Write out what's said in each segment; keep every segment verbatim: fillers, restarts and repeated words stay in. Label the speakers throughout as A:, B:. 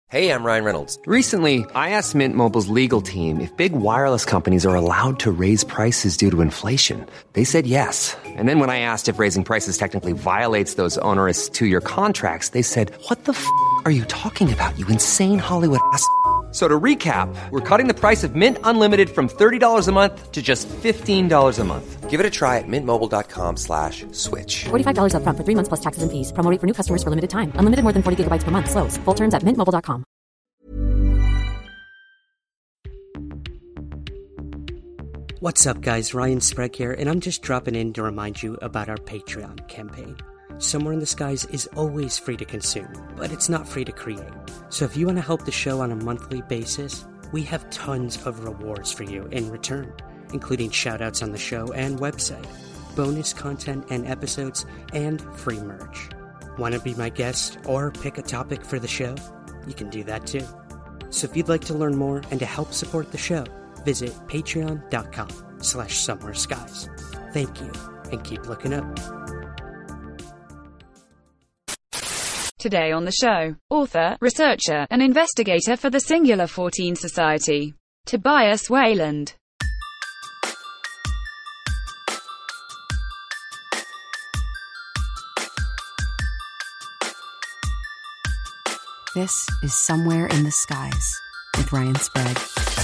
A: Hey, I'm Ryan Reynolds.
B: Recently, I asked Mint Mobile's legal team if big wireless companies are allowed to raise prices due to inflation. They said yes. And then when I asked if raising prices technically violates those onerous two-year contracts, they said, what the f*** are you talking about, you insane Hollywood ass f- So to recap, we're cutting the price of Mint Unlimited from thirty dollars a month to just fifteen dollars a month.
A: Give it a try at mintmobile.com slash switch.
C: forty-five dollars up front for three months plus taxes and fees. Promo rate for new customers for limited time. Unlimited more than forty gigabytes per month. Slows full terms at mint mobile dot com.
D: What's up, guys? Ryan Sprague here, and I'm just dropping in to remind you about our Patreon campaign. Somewhere in the Skies is always free to consume, but it's not free to create. So if you want to help the show on a monthly basis, we have tons of rewards for you in return, including shoutouts on the show and website, bonus content and episodes, and free merch. Want to be my guest or pick a topic for the show? You can do that too. So if you'd like to learn more and to help support the show, visit patreon.com slash somewhere skies. Thank you, and keep looking up.
E: Today on the show, author, researcher, and investigator for the Singular fourteen Society, Tobias Wayland.
F: This is Somewhere in the Skies with Ryan Sprague.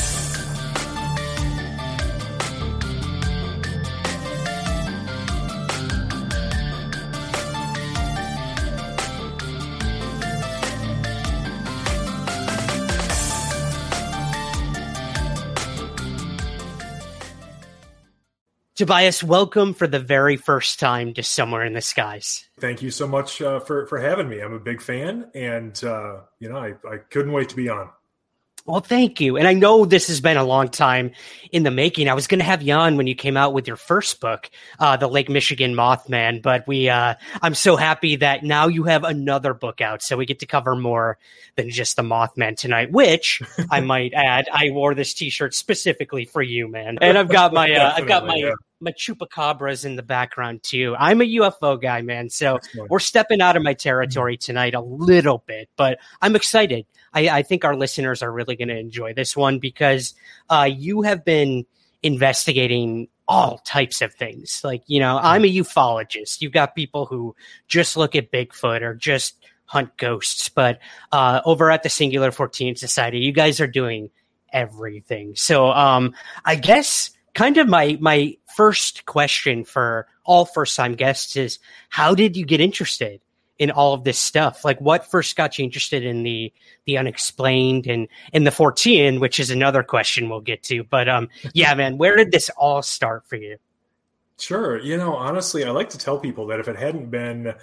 D: Tobias, welcome for the very first time to Somewhere in the Skies.
G: Thank you so much uh, for, for having me. I'm a big fan, and uh, you know, I, I couldn't wait to be on.
D: Well, thank you. And I know this has been a long time in the making. I was going to have you on when you came out with your first book, uh, The Lake Michigan Mothman, but we, uh, I'm so happy that now you have another book out, so we get to cover more than just the Mothman tonight, which I might add, I wore this t-shirt specifically for you, man. And I've got my, uh, I've got my, yeah. my chupacabras in the background too. I'm a U F O guy, man. So we're stepping out of my territory tonight a little bit, but I'm excited. I, I think our listeners are really going to enjoy this one because uh, you have been investigating all types of things. Like, you know, I'm a ufologist. You've got people who just look at Bigfoot or just hunt ghosts. But uh, over at the Singular fourteen Society, you guys are doing everything. So um, I guess kind of my my first question for all first-time guests is, how did you get interested in all of this stuff? Like, what first got you interested in the the unexplained and in the fourteen, which is another question we'll get to. But um, yeah, man, where did this all start for you?
G: Sure. You know, honestly, I like to tell people that if it hadn't been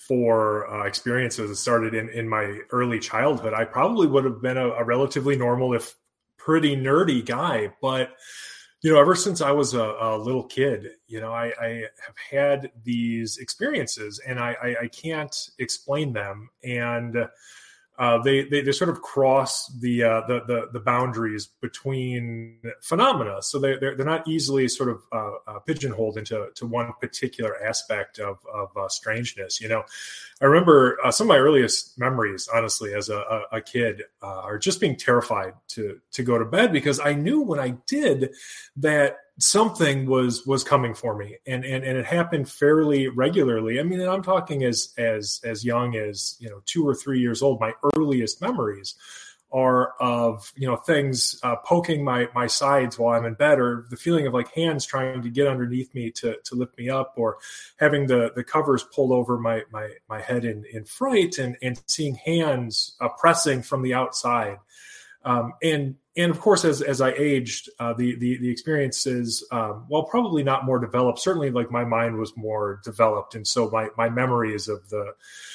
G: for uh, experiences that started in, in my early childhood, I probably would have been a, a relatively normal, if pretty nerdy guy. But you know, ever since I was a, a little kid, you know, I, I have had these experiences, and I, I, I can't explain them. And uh, they, they they sort of cross the, uh, the the the boundaries between phenomena, so they they're, they're not easily sort of uh, uh, pigeonholed into to one particular aspect of of uh, strangeness. You know, I remember uh, some of my earliest memories, honestly, as a, a, a kid, uh, are just being terrified to to go to bed because I knew when I did that something was was coming for me, and and and it happened fairly regularly. I mean, and I'm talking as as as young as, you know, two or three years old. My earliest memories are of, you know, things uh, poking my my sides while I'm in bed, or the feeling of like hands trying to get underneath me to to lift me up, or having the the covers pulled over my my my head in in fright, and and seeing hands uh, pressing from the outside. Um, and and of course, as as I aged, uh, the the the experiences, um, well, probably not more developed. Certainly, like my mind was more developed, and so my my memories of the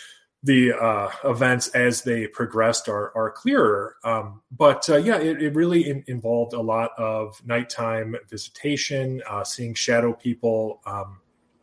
G: the uh, events as they progressed are are clearer. Um, but uh, yeah, it, it really in, involved a lot of nighttime visitation, uh, seeing shadow people, um,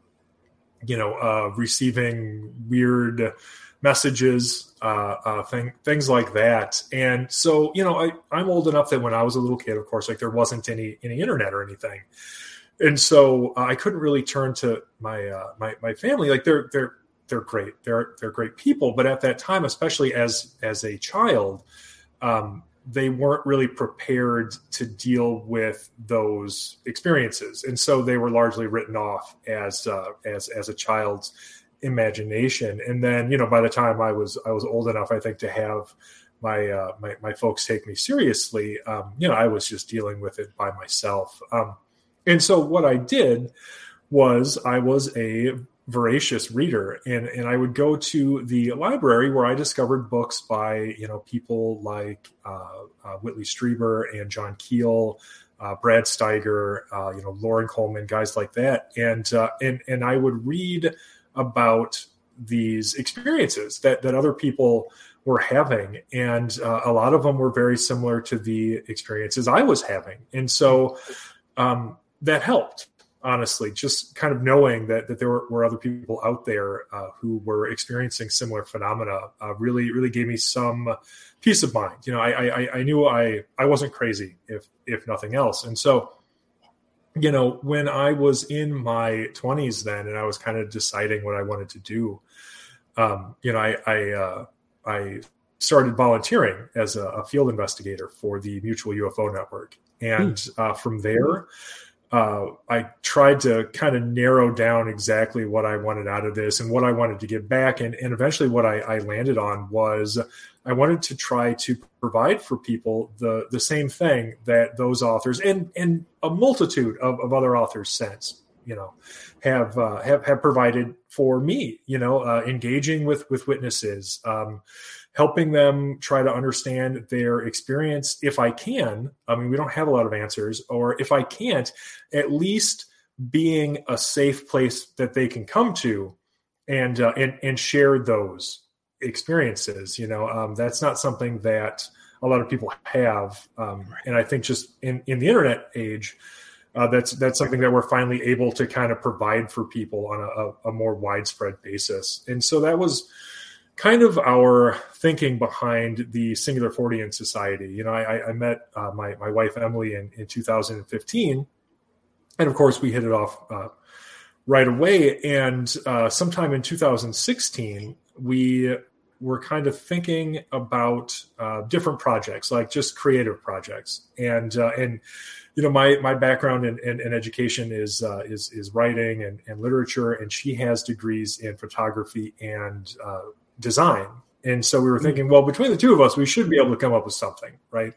G: you know, uh, receiving weird messages, uh, uh, thing, things like that. And so, you know, I, I'm old enough that when I was a little kid, of course, like there wasn't any, any internet or anything. And so uh, I couldn't really turn to my, uh, my, my family. Like there, there, they're great. They're they're great people. But at that time, especially as as a child, um, they weren't really prepared to deal with those experiences, and so they were largely written off as uh, as as a child's imagination. And then, you know, by the time I was I was old enough, I think, to have my uh, my, my folks take me seriously, um, you know, I was just dealing with it by myself. Um, and so what I did was I was a voracious reader, and, and I would go to the library where I discovered books by, you know, people like uh, uh, Whitley Strieber and John Keel, uh, Brad Steiger, uh, you know, Lauren Coleman, guys like that. And, uh, and, and I would read about these experiences that, that other people were having. And uh, a lot of them were very similar to the experiences I was having. And so um, that helped, honestly, just kind of knowing that, that there were, were other people out there uh, who were experiencing similar phenomena uh, really, really gave me some peace of mind. You know, I, I, I knew I, I wasn't crazy, if, if nothing else. And so, you know, when I was in my twenties then, and I was kind of deciding what I wanted to do, um, you know, I, I, uh, I started volunteering as a, a field investigator for the Mutual U F O Network. And uh, from there, uh, I tried to kind of narrow down exactly what I wanted out of this and what I wanted to give back. And, and eventually what I, I landed on was I wanted to try to provide for people the, the same thing that those authors and, and a multitude of, of other authors since, you know, have, uh, have, have provided for me, you know, uh, engaging with, with witnesses, um, helping them try to understand their experience. If I can, I mean, we don't have a lot of answers, or if I can't, at least being a safe place that they can come to and, uh, and, and share those experiences. You know, um, that's not something that a lot of people have. Um, and I think just in, in the internet age, uh, that's, that's something that we're finally able to kind of provide for people on a, a more widespread basis. And so that was kind of our thinking behind the Singular Fortean Society. You know, I, I met uh, my, my wife, Emily, in, in two thousand fifteen. And of course we hit it off uh, right away. And uh, sometime in two thousand sixteen, we were kind of thinking about uh, different projects, like just creative projects. And, uh, and, you know, my, my background in, in, in education is, uh, is, is writing and, and literature. And she has degrees in photography and uh, design. And so we were thinking, well, between the two of us, we should be able to come up with something. Right.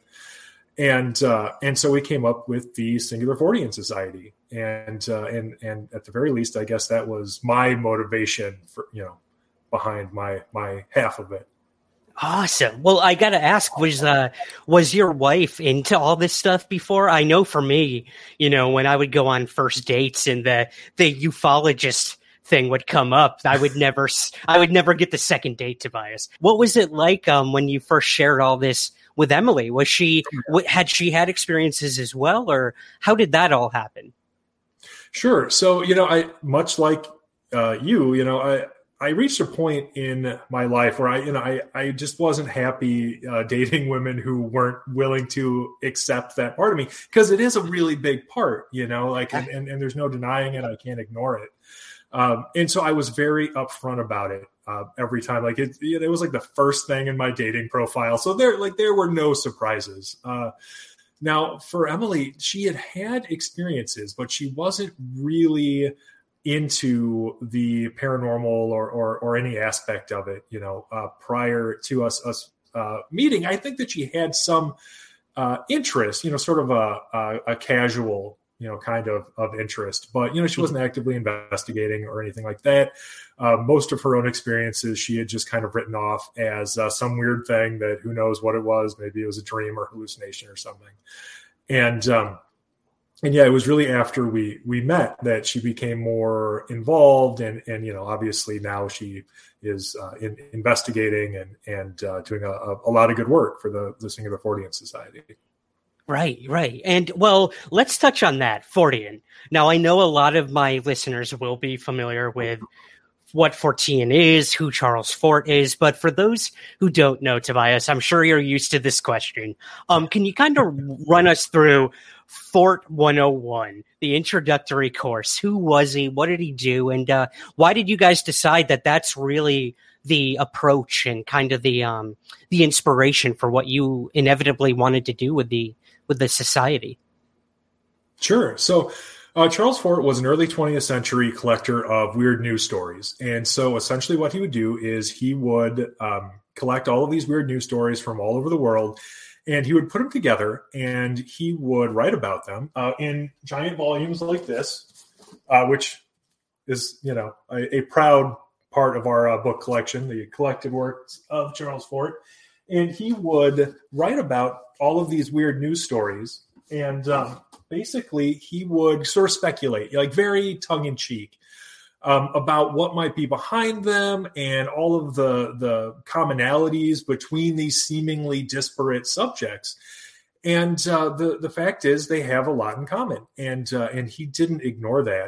G: And, uh, and so we came up with the Singular Fortean Society. And, uh, and, and at the very least, I guess that was my motivation for, you know, behind my my half of it.
D: Awesome. Well, I got to ask, was uh, was your wife into all this stuff before? I know for me, you know, when I would go on first dates and the the ufologist thing would come up, I would never I would never get the second date, Tobias. What was it like um, when you first shared all this with Emily? Was she had she had experiences as well, or how did that all happen?
G: Sure. So, you know, I much like uh, you, you know, I. I reached a point in my life where I, you know, I, I just wasn't happy uh, dating women who weren't willing to accept that part of me, because it is a really big part, you know, like, and, and, and there's no denying it. I can't ignore it. Um, and so I was very upfront about it uh, every time. Like it, it was like the first thing in my dating profile. So there, like, there were no surprises. Uh, now for Emily, she had had experiences, but she wasn't really into the paranormal or, or, or any aspect of it, you know, uh, prior to us, us uh, meeting. I think that she had some uh, interest, you know, sort of a, a, a casual, you know, kind of, of interest, but, you know, she wasn't actively investigating or anything like that. Uh, most of her own experiences, she had just kind of written off as uh, some weird thing that who knows what it was. Maybe it was a dream or hallucination or something. And, um, And yeah, it was really after we, we met that she became more involved, and, and, you know, obviously now she is uh, in, investigating and, and uh, doing a, a lot of good work for the, the Singular Fortean Society.
D: Right, right. And well, let's touch on that, Fortean. Now, I know a lot of my listeners will be familiar with what Fortean is, who Charles Fort is. But for those who don't know, Tobias, I'm sure you're used to this question. Um, can you kind of run us through Fort one oh one, the introductory course? Who was he? What did he do? And uh, why did you guys decide that that's really the approach and kind of the um, the inspiration for what you inevitably wanted to do with the with the society?
G: Sure. So uh, Charles Fort was an early twentieth century collector of weird news stories. And so essentially what he would do is he would um, collect all of these weird news stories from all over the world, and he would put them together, and he would write about them uh, in giant volumes like this, uh, which is, you know, a, a proud part of our uh, book collection, the collected works of Charles Fort. And he would write about all of these weird news stories. And um, basically, he would sort of speculate, like very tongue-in-cheek, um, about what might be behind them and all of the, the commonalities between these seemingly disparate subjects. And uh, the, the fact is they have a lot in common. And, uh, and he didn't ignore that.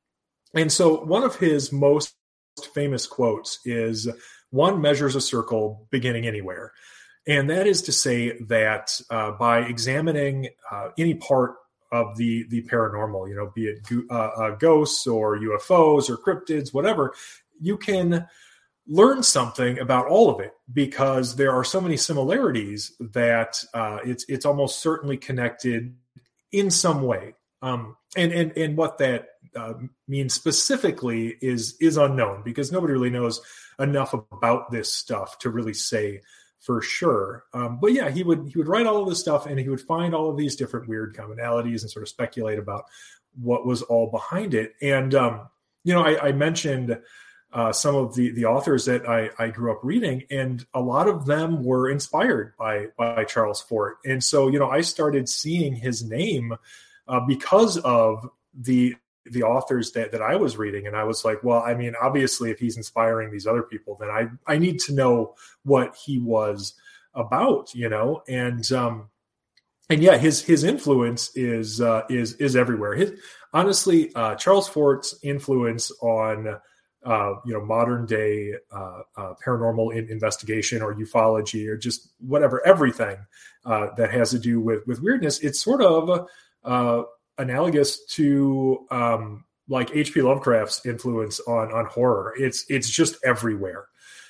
G: And so one of his most famous quotes is, "One measures a circle beginning anywhere." And that is to say that uh, by examining uh, any part of the the paranormal, you know, be it uh, uh, ghosts or U F Os or cryptids, whatever, you can learn something about all of it, because there are so many similarities that uh, it's it's almost certainly connected in some way. Um, and and and what that uh, means specifically is is unknown, because nobody really knows enough about this stuff to really say for sure. Um, but yeah, he would he would write all of this stuff, and he would find all of these different weird commonalities and sort of speculate about what was all behind it. And um, you know, I, I mentioned uh, some of the the authors that I, I grew up reading, and a lot of them were inspired by by Charles Fort. And so, you know, I started seeing his name uh, because of the the authors that, that I was reading. And I was like, well, I mean, obviously if he's inspiring these other people, then I, I need to know what he was about, you know? And, um, and yeah, his, his influence is, uh, is, is everywhere. His, honestly, uh, Charles Fort's influence on, uh, you know, modern day, uh, uh paranormal in, investigation or ufology or just whatever, everything, uh, that has to do with, with weirdness, it's sort of, uh, analogous to um, like H P Lovecraft's influence on on horror. It's it's just everywhere.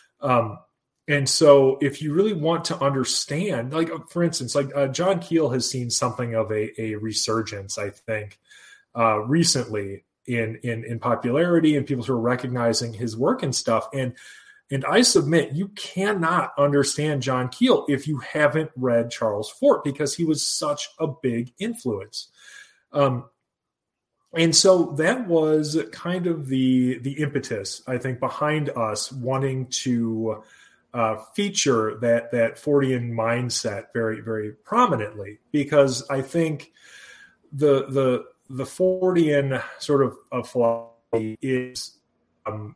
G: Um, and so if you really want to understand, like for instance, like uh, John Keel has seen something of a, a resurgence, I think, uh, recently in, in in popularity and people who are recognizing his work and stuff. And and I submit you cannot understand John Keel if you haven't read Charles Fort, because he was such a big influence. Um, and so that was kind of the the impetus, I think, behind us wanting to uh, feature that that Fortean mindset very, very prominently, because I think the the the Fortean sort of, of philosophy is, um,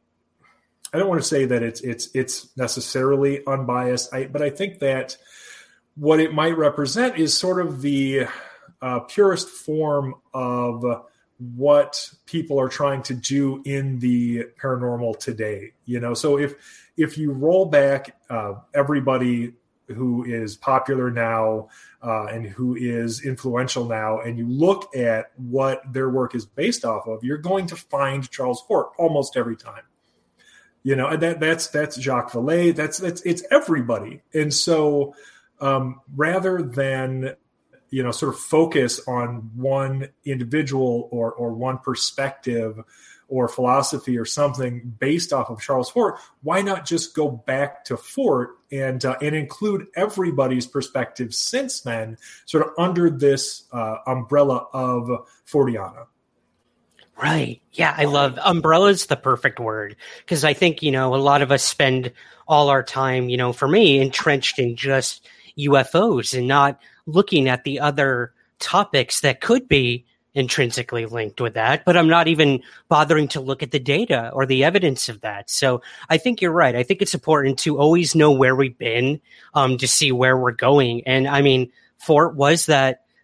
G: I don't want to say that it's it's it's necessarily unbiased, I, but I think that what it might represent is sort of the Uh, purest form of what people are trying to do in the paranormal today. You know, so if if you roll back uh, everybody who is popular now uh, and who is influential now, and you look at what their work is based off of, you're going to find Charles Fort almost every time. You know, and that that's that's Jacques Vallée. That's that's it's everybody. And so um, rather than you know, sort of focus on one individual or or one perspective or philosophy or something based off of Charles Fort, why not just go back to Fort and uh, and include everybody's perspective since then, sort of under this uh, umbrella of Forteana?
D: Right. Yeah, I love umbrella is the perfect word, because I think, you know, a lot of us spend all our time, you know, for me, entrenched in just U F Os and not looking at the other topics that could be intrinsically linked with that, but I'm not even bothering to look at the data or the evidence of that. So I think you're right. I think it's important to always know where we've been, um, to see where we're going. And I mean, Fort was that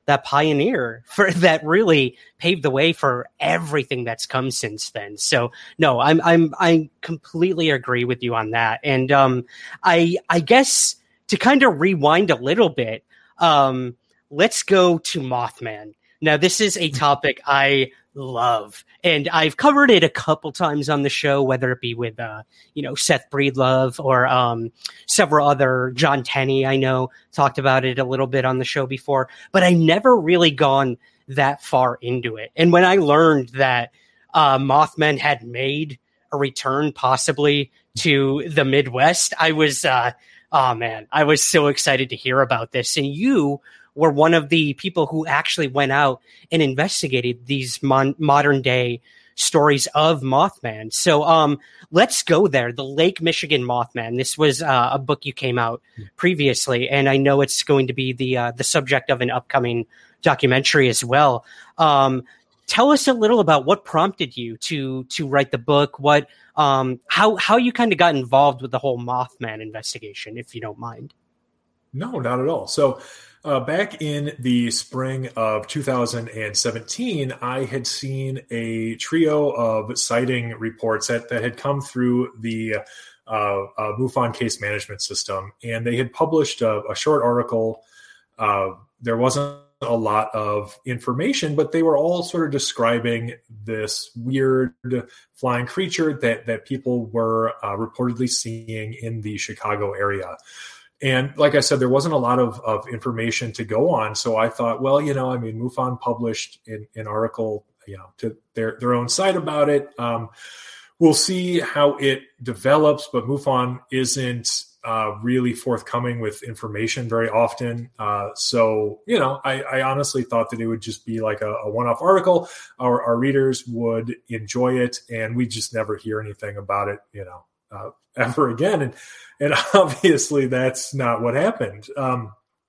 D: that pioneer for that really paved the way for everything that's come since then. So no, I'm I'm I completely agree with you on that. And um, I I guess to kind of rewind a little bit, um, let's go to Mothman. Now, this is a topic I love, and I've covered it a couple times on the show, whether it be with, uh, you know, Seth Breedlove or um, several other, John Tenney, I know, talked about it a little bit on the show before, but I never really gone that far into it. And when I learned that uh, Mothman had made a return possibly to the Midwest, I was, uh, oh man, I was so excited to hear about this. And you were one of the people who actually went out and investigated these mon- modern day stories of Mothman. So um, let's go there. The Lake Michigan Mothman. This was uh, a book you came out previously, and I know it's going to be the uh, the subject of an upcoming documentary as well. Um, tell us a little about what prompted you to to write the book. What um, how how you kind of got involved with the whole Mothman investigation, if you don't mind.
G: No, not at all. So. Uh, back in the spring of two thousand seventeen, I had seen a trio of sighting reports that, that had come through the uh, uh, MUFON case management system, and they had published a, a short article. Uh, there wasn't a lot of information, but they were all sort of describing this weird flying creature that, that people were uh, reportedly seeing in the Chicago area. And like I said, there wasn't a lot of, of information to go on. So I thought, well, you know, I mean, MUFON published an, an article, you know, to their, their own site about it. Um, we'll see how it develops, but MUFON isn't uh, really forthcoming with information very often. Uh, so, you know, I, I honestly thought that it would just be like a, a one-off article. Our, our readers would enjoy it, and we just never hear anything about it, you know, uh, ever again. And, and obviously that's not what happened. Um,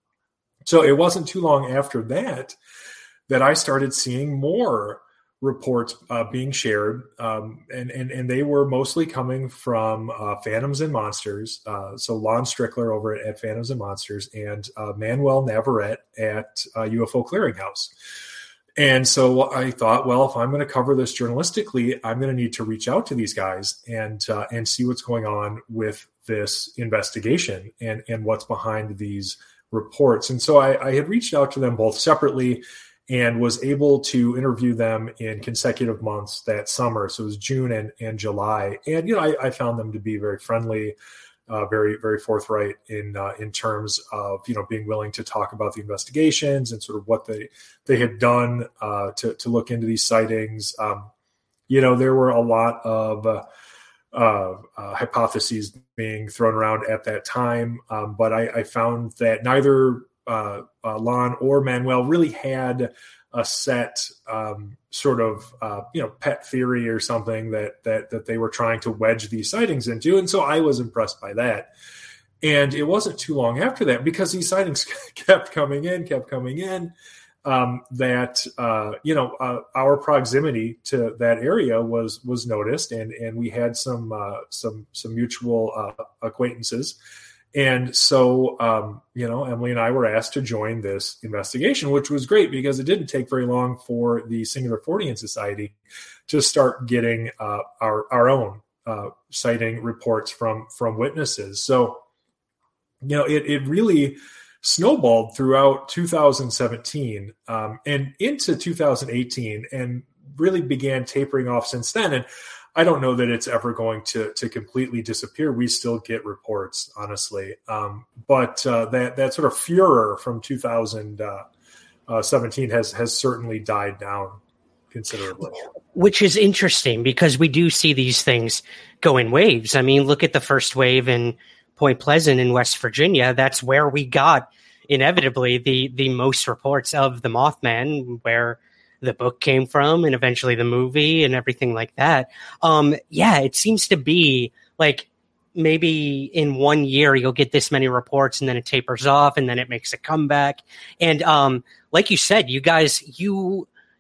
G: so it wasn't too long after that that I started seeing more reports uh, being shared. Um, and, and, and they were mostly coming from uh, Phantoms and Monsters. Uh, so Lon Strickler over at, at Phantoms and Monsters, and uh, Manuel Navarrete at uh, U F O Clearinghouse. And so I thought, well, if I'm going to cover this journalistically, I'm going to need to reach out to these guys and uh, and see what's going on with this investigation and, and what's behind these reports. And so I, I had reached out to them both separately and was able to interview them in consecutive months that summer. So it was June and, and July. And, you know, I, I found them to be very friendly, Uh, very, very forthright in uh, in terms of, you know, being willing to talk about the investigations and sort of what they they had done uh, to to look into these sightings. Um, you know, there were a lot of uh, uh, uh, hypotheses being thrown around at that time, um, but I, I found that neither uh, uh, Lon or Manuel really had a set um, sort of, uh, you know, pet theory or something that, that, that they were trying to wedge these sightings into. And so I was impressed by that. And it wasn't too long after that, because these sightings kept coming in, kept coming in, um, that, uh, you know, uh, our proximity to that area was, was noticed, and, and we had some, uh, some, some mutual uh, acquaintances. And so, um, you know, Emily and I were asked to join this investigation, which was great because it didn't take very long for the Singular Fortean Society to start getting uh, our our own uh, sighting reports from from witnesses. So, you know, it it really snowballed throughout two thousand seventeen um, and into two thousand eighteen, and really began tapering off since then. And I don't know that it's ever going to to completely disappear. We still get reports, honestly. Um, but uh, that that sort of furor from two thousand seventeen has has certainly died down considerably.
D: Which is interesting, because we do see these things go in waves. I mean, look at the first wave in Point Pleasant in West Virginia. That's where we got inevitably the the most reports of the Mothman, where the book came from, and eventually the movie and everything like that. Um, yeah, it seems to be like maybe in one year you'll get this many reports, and then it tapers off, and then it makes a comeback. And um, like you said, you guys, you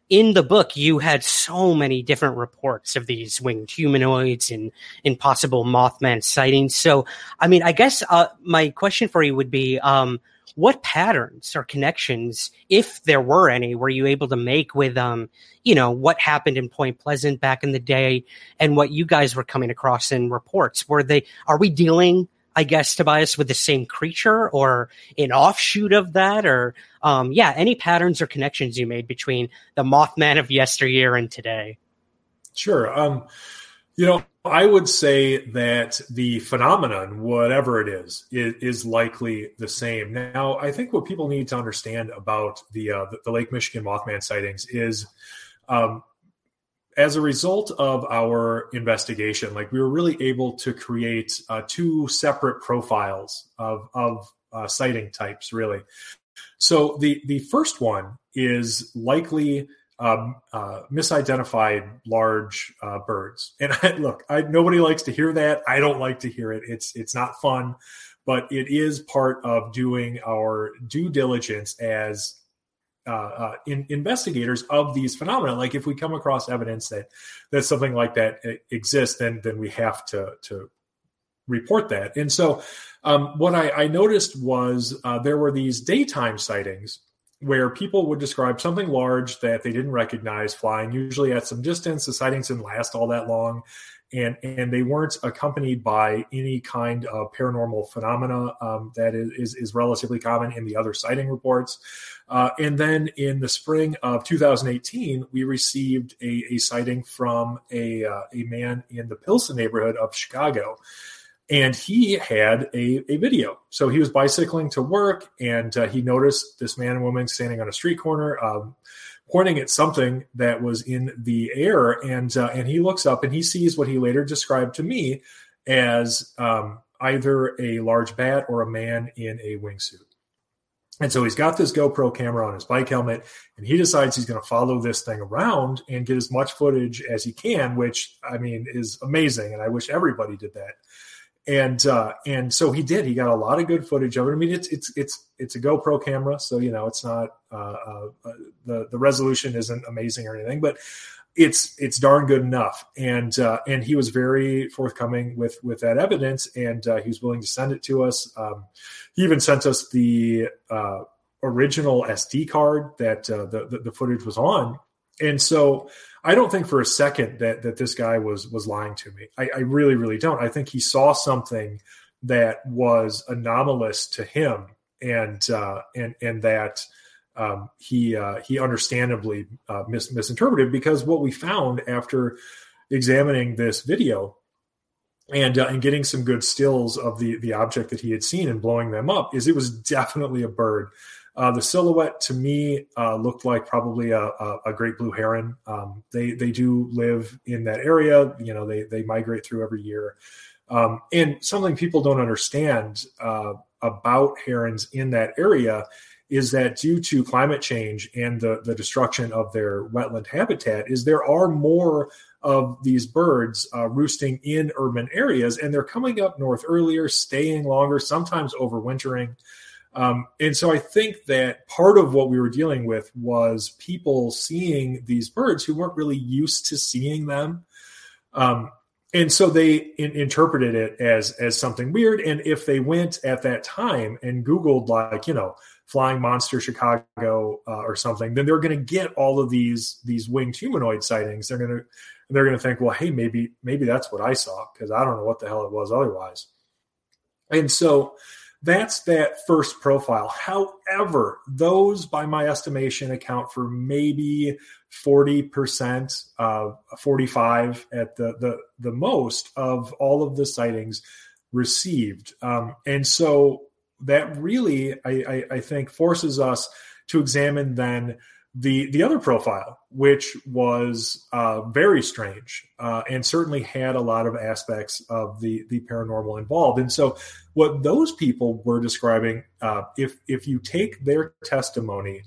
D: in the book, you had so many different reports of these winged humanoids and impossible Mothman sightings. So, I mean, I guess uh, my question for you would be, um, what patterns or connections, if there were any, were you able to make with, um, you know, what happened in Point Pleasant back in the day and what you guys were coming across in reports? Were they, are we dealing, I guess, Tobias, with the same creature or an offshoot of that? Or, um, yeah, any patterns or connections you made between the Mothman of yesteryear and today?
G: Sure. Um, you know, I would say that the phenomenon, whatever it is, is, is likely the same. Now, I think what people need to understand about the, uh, the, the Lake Michigan Mothman sightings is, um, as a result of our investigation, like we were really able to create uh, two separate profiles of, of uh, sighting types, really. So the, the first one is likely um, uh, misidentified large uh, birds. And I, look, I, nobody likes to hear that. I don't like to hear it. It's it's not fun, but it is part of doing our due diligence as Uh, uh, in, investigators of these phenomena. Like if we come across evidence that that something like that exists, then then we have to to report that. And so um, what I, I noticed was uh, there were these daytime sightings where people would describe something large that they didn't recognize flying, usually at some distance. The sightings didn't last all that long. And, and they weren't accompanied by any kind of paranormal phenomena um, that is, is relatively common in the other sighting reports. Uh, and then in the spring of two thousand eighteen, we received a, a sighting from a, uh, a man in the Pilsen neighborhood of Chicago. And he had a, a video. So he was bicycling to work, and uh, he noticed this man and woman standing on a street corner, um, pointing at something that was in the air. And uh, and he looks up and he sees what he later described to me as um, either a large bat or a man in a wingsuit. And so he's got this GoPro camera on his bike helmet, and he decides he's going to follow this thing around and get as much footage as he can, which, I mean, is amazing. And I wish everybody did that. And uh, and so he did. He got a lot of good footage of it. I mean, it's it's it's it's a GoPro camera, so you know it's not uh, uh, the the resolution isn't amazing or anything, but it's it's darn good enough. And uh, and he was very forthcoming with with that evidence, and uh, he was willing to send it to us. Um, he even sent us the uh, original S D card that uh, the, the the footage was on. And so I don't think for a second that that this guy was was lying to me. I, I really, really don't. I think he saw something that was anomalous to him, and uh, and and that um, he uh, he understandably uh, mis- misinterpreted. Because what we found after examining this video and uh, and getting some good stills of the the object that he had seen and blowing them up is it was definitely a bird. Uh, the silhouette to me uh, looked like probably a, a, a great blue heron. Um, they they do live in that area. You know, they they migrate through every year. Um, and something people don't understand uh, about herons in that area is that due to climate change and the, the destruction of their wetland habitat, is there are more of these birds uh, roosting in urban areas, and they're coming up north earlier, staying longer, sometimes overwintering. Um, and so I think that part of what we were dealing with was people seeing these birds who weren't really used to seeing them. Um, and so they in, interpreted it as, as something weird. And if they went at that time and Googled, like, you know, flying monster Chicago uh, or something, then they're going to get all of these, these winged humanoid sightings. They're going to, they're going to think, well, hey, maybe, maybe that's what I saw, because I don't know what the hell it was otherwise. And so that's that first profile. However, those, by my estimation, account for maybe forty percent, uh, forty-five at the, the, the most of all of the sightings received. Um, and so that really, I, I, I think, forces us to examine then the the other profile, which was uh, very strange uh, and certainly had a lot of aspects of the the paranormal involved. And so what those people were describing, uh, if if you take their testimony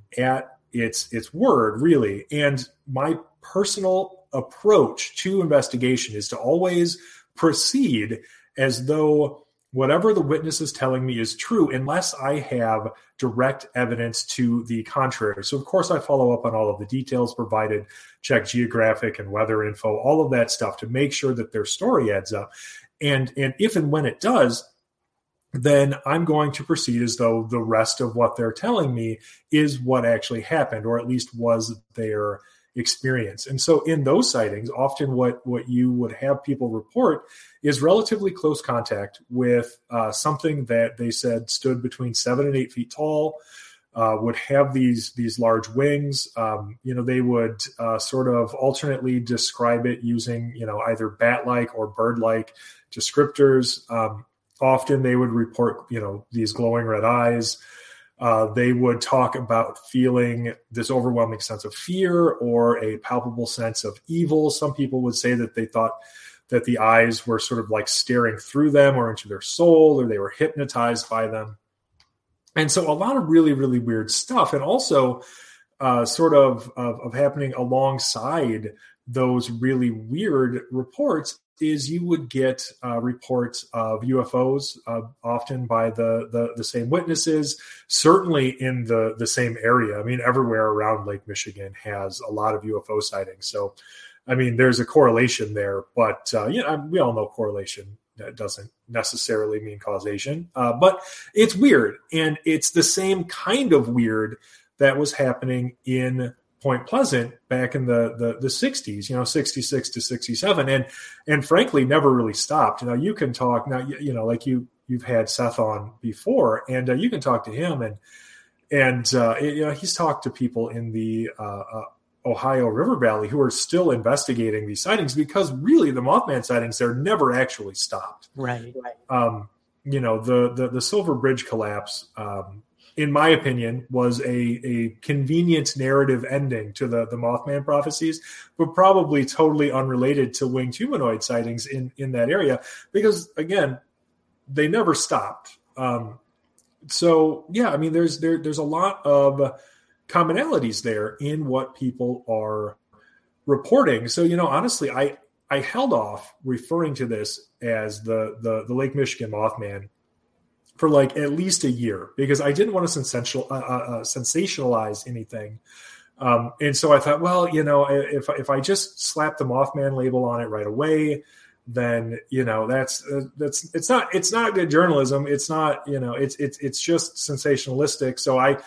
G: at its its word, really, and my personal approach to investigation is to always proceed as though whatever the witness is telling me is true unless I have direct evidence to the contrary. So, of course, I follow up on all of the details provided, check geographic and weather info, all of that stuff to make sure that their story adds up. And, and if and when it does, then I'm going to proceed as though the rest of what they're telling me is what actually happened, or at least was their experience. And so in those sightings, often what, what you would have people report is relatively close contact with uh, something that they said stood between seven and eight feet tall, uh, would have these, these large wings. Um, you know, they would uh, sort of alternately describe it using, you know, either bat-like or bird-like descriptors. Um, often they would report, you know, these glowing red eyes. Uh, they would talk about feeling this overwhelming sense of fear or a palpable sense of evil. Some people would say that they thought that the eyes were sort of like staring through them or into their soul, or they were hypnotized by them. And so a lot of really, really weird stuff. And also uh, sort of, of, of happening alongside those really weird reports is you would get uh, reports of U F Os, uh, often by the, the the same witnesses, certainly in the, the same area. I mean, everywhere around Lake Michigan has a lot of U F O sightings. So, I mean, there's a correlation there. But, uh, you know, we all know correlation that doesn't necessarily mean causation. Uh, but it's weird. And it's the same kind of weird that was happening in Point Pleasant back in the, the the sixties, you know, sixty-six to sixty-seven, and and frankly never really stopped. Now you can talk now, you, you know, like you you've had Seth on before, and uh, you can talk to him, and and uh, you know he's talked to people in the uh, uh, Ohio River Valley who are still investigating these sightings, because really the Mothman sightings there never actually stopped.
D: Right. Right.
G: Um, you know, the the the Silver Bridge collapse, Um, in my opinion, was a, a convenient narrative ending to the, the Mothman prophecies, but probably totally unrelated to winged humanoid sightings in, in that area, because, again, they never stopped. Um, so, yeah, I mean, there's there, there's a lot of commonalities there in what people are reporting. So, you know, honestly, I, I held off referring to this as the, the, the Lake Michigan Mothman for like at least a year, because I didn't want to sensational, uh, uh, sensationalize anything. Um, and so I thought, well, you know, if, if I just slap the Mothman label on it right away, then, you know, that's, uh, that's, it's not, it's not good journalism. It's not, you know, it's, it's, it's just sensationalistic. So I,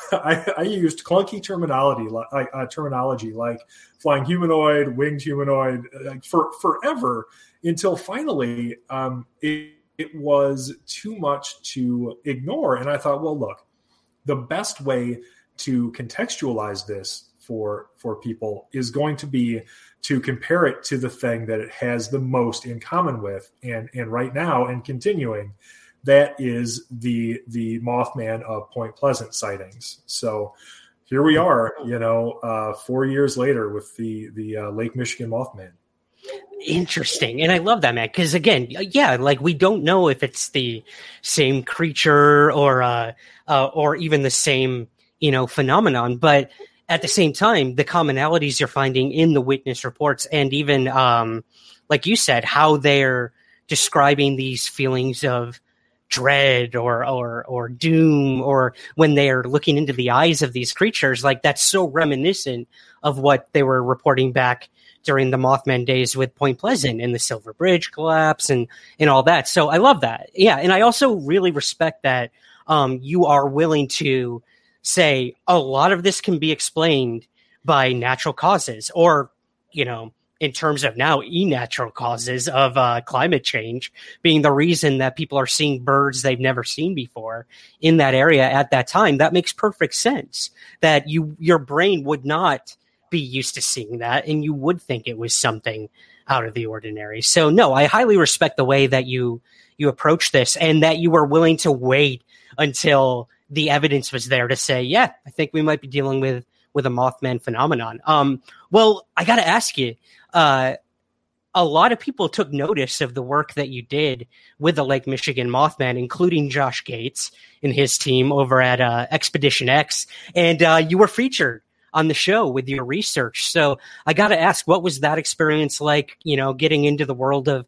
G: I, I used clunky terminology, like uh, terminology, like flying humanoid, winged humanoid, like for forever, until finally, um, it, it was too much to ignore. And I thought, well, look, the best way to contextualize this for, for people is going to be to compare it to the thing that it has the most in common with. And, and right now, and continuing, that is the, the Mothman of Point Pleasant sightings. So here we are, you know, uh, four years later with the, the uh, Lake Michigan Mothman.
D: Interesting. And I love that, man, because again, yeah, like we don't know if it's the same creature or uh, uh or even the same, you know, phenomenon, but at the same time, the commonalities you're finding in the witness reports, and even um like you said, how they're describing these feelings of dread or or or doom, or when they are looking into the eyes of these creatures, like that's so reminiscent of what they were reporting back during the Mothman days with Point Pleasant and the Silver Bridge collapse and, and all that. So I love that. Yeah. And I also really respect that um, you are willing to say a lot of this can be explained by natural causes, or, you know, in terms of now e-natural causes of uh, climate change being the reason that people are seeing birds they've never seen before in that area at that time. That makes perfect sense, that you, your brain would not be used to seeing that, and you would think it was something out of the ordinary. So no, I highly respect the way that you you approach this, and that you were willing to wait until the evidence was there to say, yeah, I think we might be dealing with with a Mothman phenomenon. Um, well, I got to ask you, uh, a lot of people took notice of the work that you did with the Lake Michigan Mothman, including Josh Gates and his team over at uh, Expedition X, and uh, you were featured on the show with your research. So I got to ask, what was that experience like, you know, getting into the world of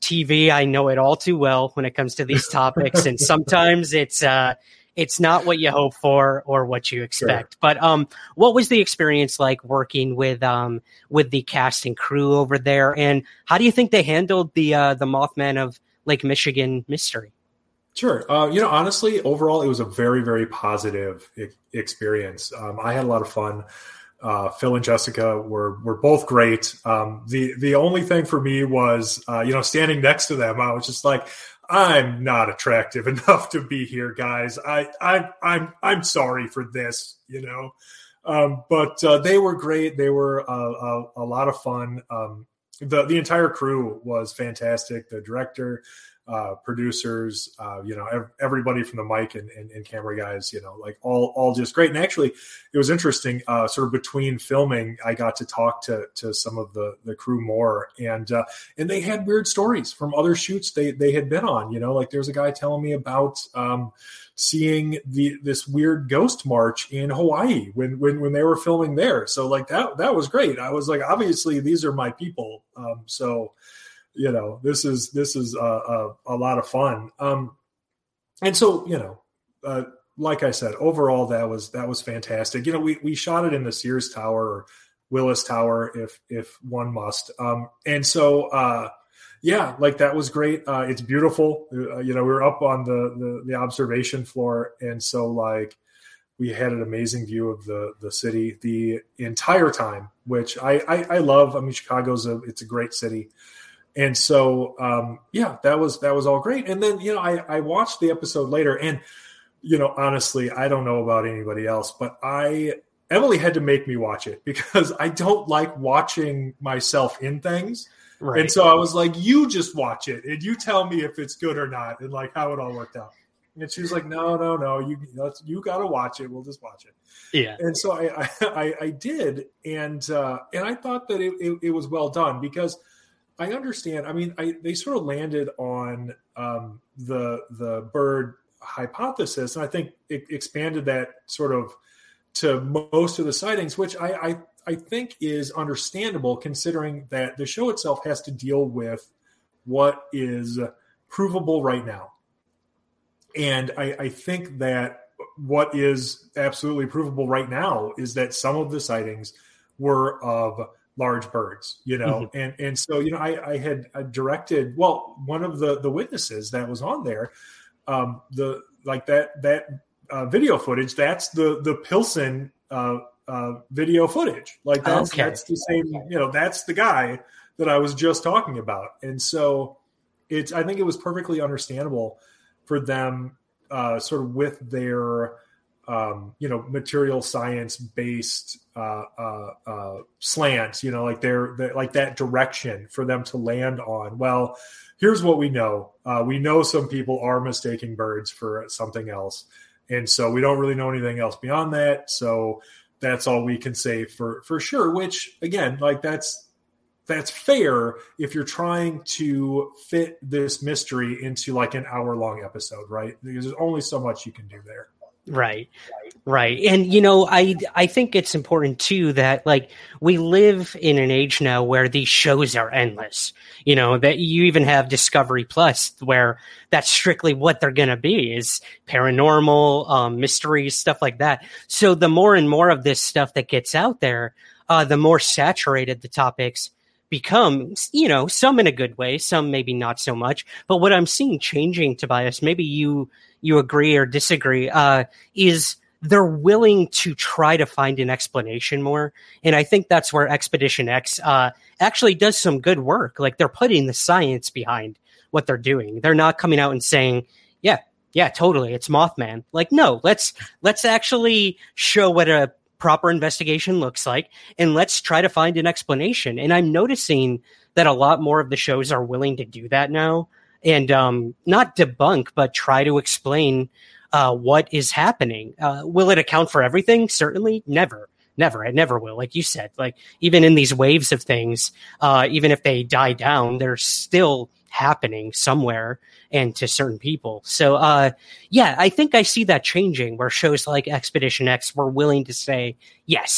D: T V. I know it all too well when it comes to these topics, and sometimes it's uh, it's not what you hope for or what you expect. Sure. But um, what was the experience like working with um with the cast and crew over there, and how do you think they handled the uh, the Mothman of Lake Michigan mystery?
G: Sure. Uh, you know, honestly, overall, it was a very, very positive I- experience. Um, I had a lot of fun. Uh, Phil and Jessica were were both great. Um, the the only thing for me was, uh, you know, standing next to them, I was just like, I'm not attractive enough to be here, guys. I I I'm I'm sorry for this, you know. Um, but uh, they were great. They were uh, a, a lot of fun. Um, the the entire crew was fantastic. The director, uh, producers, uh, you know, ev- everybody from the mic and, and, and camera guys, you know, like all, all just great. And actually it was interesting, uh, sort of between filming, I got to talk to, to some of the, the crew more, and, uh, and they had weird stories from other shoots they, they had been on, you know, like there's a guy telling me about, um, seeing the, this weird ghost march in Hawaii when, when, when they were filming there. So like that, that was great. I was like, obviously these are my people. Um, so, you know, this is this is a, a, a lot of fun. Um, and so, you know, uh, like I said, overall, that was that was fantastic. You know, we we shot it in the Sears Tower or Willis Tower, if if one must. Um, and so, uh, yeah, like that was great. Uh, it's beautiful. Uh, you know, we were up on the, the the observation floor, and so like we had an amazing view of the the city the entire time, which I I, I love. I mean, Chicago's a it's a great city. And so, um, yeah, that was that was all great. And then, you know, I, I watched the episode later, and, you know, honestly, I don't know about anybody else, but I Emily had to make me watch it because I don't like watching myself in things. Right. And so I was like, you just watch it and you tell me if it's good or not and like how it all worked out. And she was like, no, no, no, you you got to watch it. We'll just watch it.
D: Yeah.
G: And so I I, I did, and uh, and I thought that it, it, it was well done because I understand. I mean, I, they sort of landed on um, the the bird hypothesis, and I think it expanded that sort of to most of the sightings, which I, I I think is understandable considering that the show itself has to deal with what is provable right now, and I, I think that what is absolutely provable right now is that some of the sightings were of large birds, you know, mm-hmm. and and so you know, I, I had I directed well one of the the witnesses that was on there, um, the like that that uh, video footage. That's the the Pilsen uh, uh, video footage. Like that's okay. that's the same. You know, that's the guy that I was just talking about, and so it's. I think it was perfectly understandable for them, uh, sort of with their. Um, you know, material science based uh, uh, uh, slant, you know, like they're, they're like that direction for them to land on. Well, here's what we know. Uh, we know some people are mistaking birds for something else. And so we don't really know anything else beyond that. So that's all we can say for, for sure, which again, like that's, that's fair if you're trying to fit this mystery into like an hour long episode, right? Because there's only so much you can do there.
D: Right. Right. And, you know, I, I think it's important too that like we live in an age now where these shows are endless, you know, that you even have Discovery Plus where that's strictly what they're going to be is paranormal, um, mysteries, stuff like that. So the more and more of this stuff that gets out there, uh, the more saturated the topics become, you know, some in a good way, some maybe not so much. But what I'm seeing changing, Tobias, maybe you, you agree or disagree, uh, is they're willing to try to find an explanation more. And I think that's where Expedition X uh, actually does some good work. Like they're putting the science behind what they're doing. They're not coming out and saying, yeah, yeah, totally, it's Mothman. Like, no, let's let's actually show what a proper investigation looks like, and let's try to find an explanation. And I'm noticing that a lot more of the shows are willing to do that now. And um, not debunk, but try to explain uh, what is happening. Uh, will it account for everything? Certainly never. Never. It never will. Like you said, like even in these waves of things, uh, even if they die down, they're still happening somewhere and to certain people. So, uh, yeah, I think I see that changing where shows like Expedition X were willing to say, yes,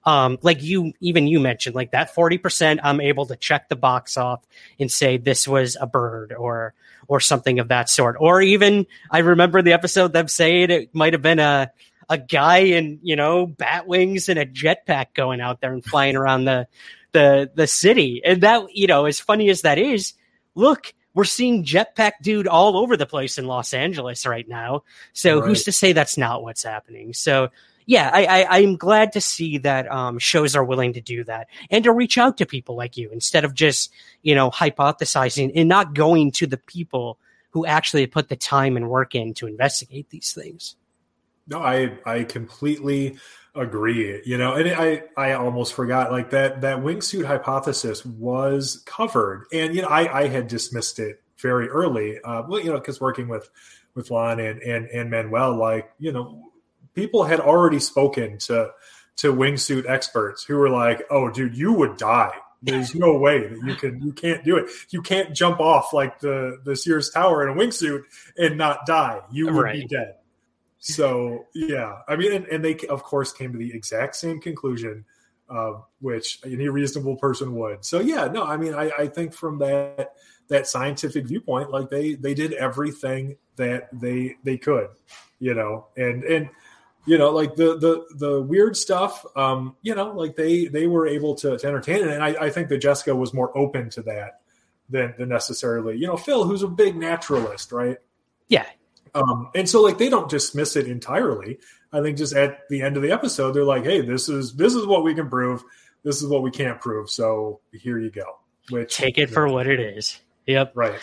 D: um, like you, even you mentioned, like that forty percent, I'm able to check the box off and say this was a bird or or something of that sort. Or even I remember the episode them saying it might have been a a guy in, you know, bat wings and a jetpack going out there and flying around the the the city. And that, you know, as funny as that is, look, we're seeing jetpack dude all over the place in Los Angeles right now. So right. Who's to say that's not what's happening? So yeah, I, I, I'm glad to see that um, shows are willing to do that and to reach out to people like you instead of just, you know, hypothesizing and not going to the people who actually put the time and work in to investigate these things.
G: No, I I completely agree. You know, and I I almost forgot, like that that wingsuit hypothesis was covered, and you know I I had dismissed it very early. Uh, well, you know, because working with with Lon and and and Manuel, like you know. People had already spoken to to wingsuit experts who were like, "Oh, dude, you would die. There's no way that you can you can't do it. You can't jump off like the the Sears Tower in a wingsuit and not die. You would right. be dead." So yeah, I mean, and, and they of course came to the exact same conclusion, uh, which any reasonable person would. So yeah, no, I mean, I, I think from that that scientific viewpoint, like they they did everything that they they could, you know, and and. You know, like the the the weird stuff, um, you know, like they they were able to, to entertain it. And I, I think that Jessica was more open to that than, than necessarily, you know, Phil, who's a big naturalist, right?
D: Yeah.
G: Um, and so like they don't dismiss it entirely. I think just at the end of the episode, they're like, hey, this is this is what we can prove. This is what we can't prove. So here you go. Which
D: take it for know, what it is. Yep.
G: Right.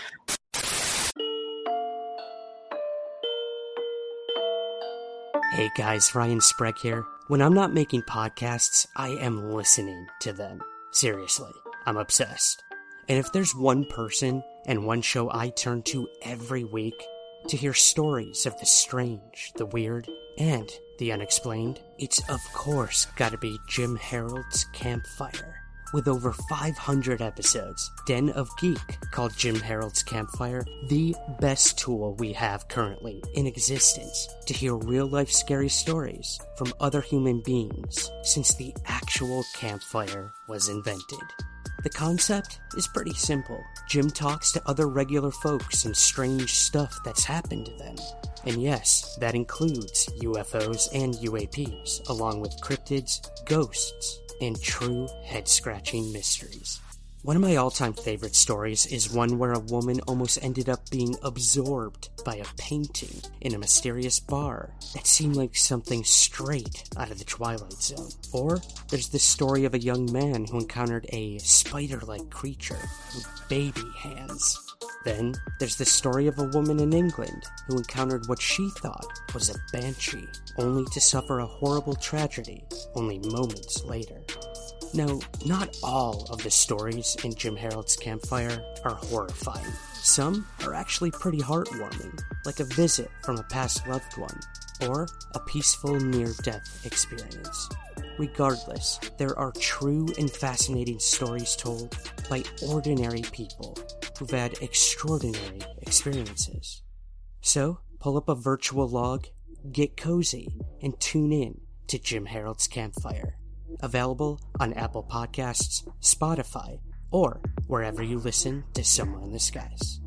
H: Hey guys, Ryan Sprague here. When I'm not making podcasts, I am listening to them. Seriously, I'm obsessed. And if there's one person and one show I turn to every week to hear stories of the strange, the weird, and the unexplained, it's of course gotta be Jim Harold's Campfire. With over five hundred episodes, Den of Geek called Jim Harold's Campfire the best tool we have currently in existence to hear real-life scary stories from other human beings since the actual campfire was invented. The concept is pretty simple. Jim talks to other regular folks and strange stuff that's happened to them. And yes, that includes U F Os and U A Ps, along with cryptids, ghosts, and true head-scratching mysteries. One of my all-time favorite stories is one where a woman almost ended up being absorbed by a painting in a mysterious bar that seemed like something straight out of the Twilight Zone. Or there's the story of a young man who encountered a spider-like creature with baby hands. Then there's the story of a woman in England who encountered what she thought was a banshee, only to suffer a horrible tragedy only moments later. Now, not all of the stories in Jim Harold's Campfire are horrifying. Some are actually pretty heartwarming, like a visit from a past loved one, or a peaceful near-death experience. Regardless, there are true and fascinating stories told by ordinary people who've had extraordinary experiences. So, pull up a virtual log, get cozy, and tune in to Jim Harold's Campfire. Available on Apple Podcasts, Spotify, or wherever you listen to Somewhere in the Skies.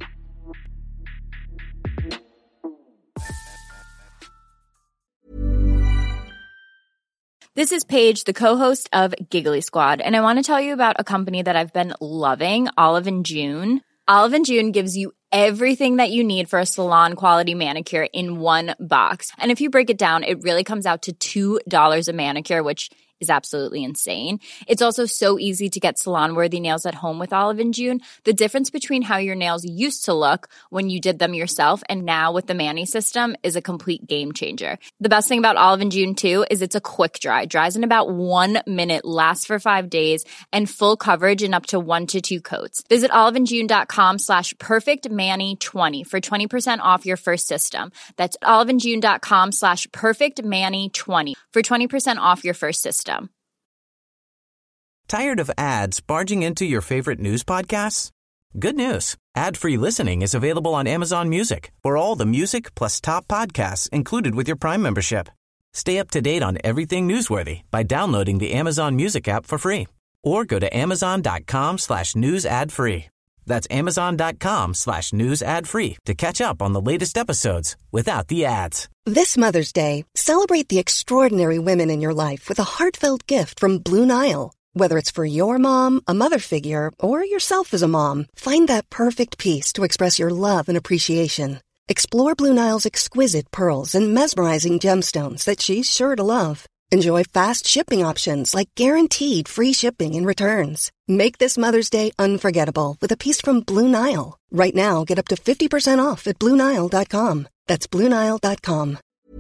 I: This is Paige, the co-host of Giggly Squad, and I want to tell you about a company that I've been loving, Olive and June. Olive and June gives you everything that you need for a salon-quality manicure in one box. And if you break it down, it really comes out to two dollars a manicure, which is absolutely insane. It's also so easy to get salon-worthy nails at home with Olive and June. The difference between how your nails used to look when you did them yourself and now with the Mani system is a complete game changer. The best thing about Olive and June, too, is it's a quick dry. Dries in about one minute, lasts for five days, and full coverage in up to one to two coats. Visit oliveandjune.com slash perfectmani20 for twenty percent off your first system. That's oliveandjune.com slash perfectmani20 for twenty percent off your first system.
J: Tired of ads barging into your favorite news podcasts? Good news. Ad-free listening is available on Amazon Music for all the music plus top podcasts included with your Prime membership. Stay up to date on everything newsworthy by downloading the Amazon Music app for free or go to amazon.com slash news ad free. That's amazon.com slash news ad free to catch up on the latest episodes without the ads.
K: This Mother's Day, celebrate the extraordinary women in your life with a heartfelt gift from Blue Nile. Whether it's for your mom, a mother figure, or yourself as a mom, find that perfect piece to express your love and appreciation. Explore Blue Nile's exquisite pearls and mesmerizing gemstones that she's sure to love. Enjoy fast shipping options like guaranteed free shipping and returns. Make this Mother's Day unforgettable with a piece from Blue Nile. Right now, get up to fifty percent off at Blue Nile dot com. That's Blue Nile dot com.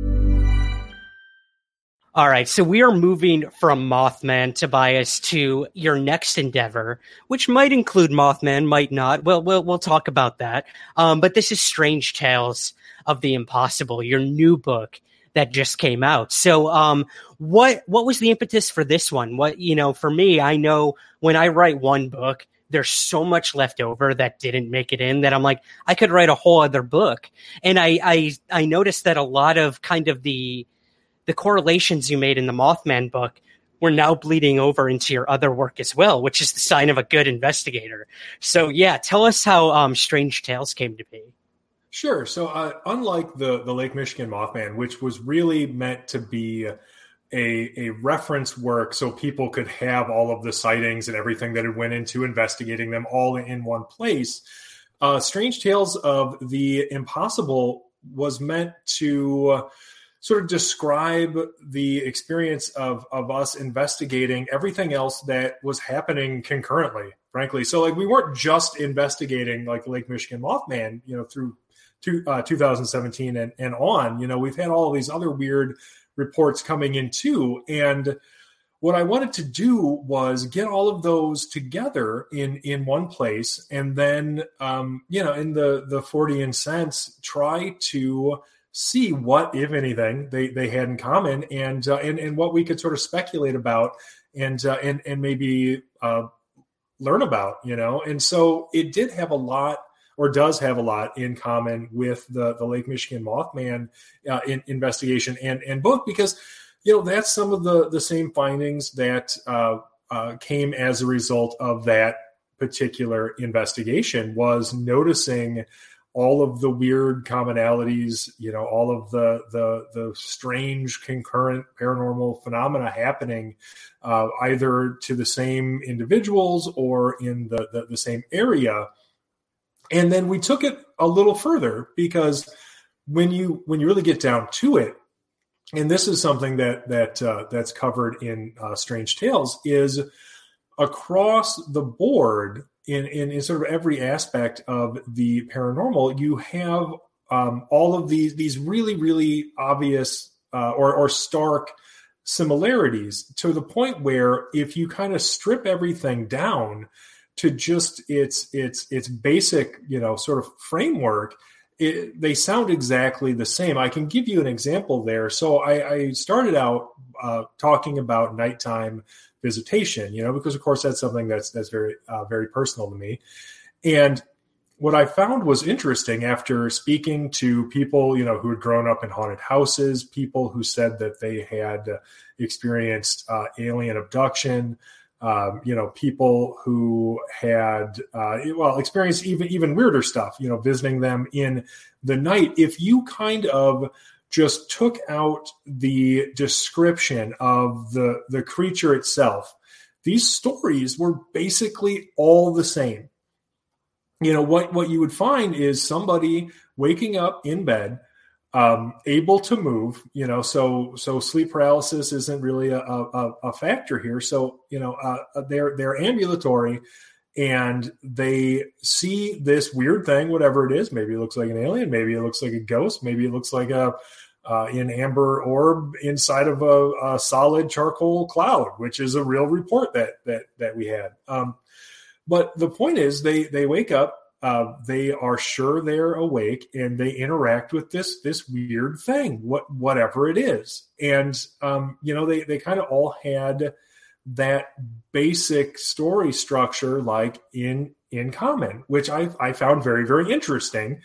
D: All right, so we are moving from Mothman, Tobias, to your next endeavor, which might include Mothman, might not. Well, we'll, we'll talk about that. Um, but this is Strange Tales of the Impossible, your new book that just came out. So um, what what was the impetus for this one? What, you know, for me, I know when I write one book, there's so much left over that didn't make it in that I'm like, I could write a whole other book. And I I, I noticed that a lot of kind of the the correlations you made in the Mothman book were now bleeding over into your other work as well, which is the sign of a good investigator. So yeah, tell us how um, Strange Tales came to be.
G: Sure. So uh, unlike the, the Lake Michigan Mothman, which was really meant to be a, a reference work so people could have all of the sightings and everything that had went into investigating them all in one place, uh, Strange Tales of the Impossible was meant to uh, sort of describe the experience of, of us investigating everything else that was happening concurrently, frankly. So like we weren't just investigating like Lake Michigan Mothman, you know, through to, uh, two thousand seventeen and, and on, you know, we've had all of these other weird reports coming in too. And what I wanted to do was get all of those together in, in one place. And then, um, you know, in the, the Fortean sense, try to see what, if anything, they, they had in common, and, uh, and and what we could sort of speculate about, and uh, and and maybe uh, learn about, you know. And so it did have a lot, or does have a lot, in common with the the Lake Michigan Mothman uh, in, investigation and and book, because you know that's some of the the same findings that uh, uh, came as a result of that particular investigation, was noticing all of the weird commonalities, you know, all of the the the strange concurrent paranormal phenomena happening uh, either to the same individuals or in the, the the same area. And then we took it a little further, because when you when you really get down to it, and this is something that that uh, that's covered in uh, Strange Tales, is across the board, In, in, in sort of every aspect of the paranormal, you have um, all of these these really, really obvious uh, or, or stark similarities, to the point where if you kind of strip everything down to just its its its basic, you know, sort of framework, it, they sound exactly the same. I can give you an example there. So I, I started out uh, talking about nighttime visitation, you know, because of course that's something that's that's very uh, very personal to me. And what I found was interesting, after speaking to people, you know, who had grown up in haunted houses, people who said that they had experienced uh, alien abduction, um, you know, people who had uh, well experienced even even weirder stuff, you know, visiting them in the night. If you kind of just took out the description of the, the creature itself, these stories were basically all the same. You know, what, what you would find is somebody waking up in bed, um, able to move, you know, so so sleep paralysis isn't really a, a, a factor here. So, you know, uh, they're they're ambulatory, and they see this weird thing, whatever it is. Maybe it looks like an alien. Maybe it looks like a ghost. Maybe it looks like a uh, an amber orb inside of a, a solid charcoal cloud, which is a real report that that that we had. Um, but the point is, they they wake up, uh, they are sure they're awake, and they interact with this this weird thing, what whatever it is. And um, you know, they they kind of all had that basic story structure, like in in common, which I I found very very interesting.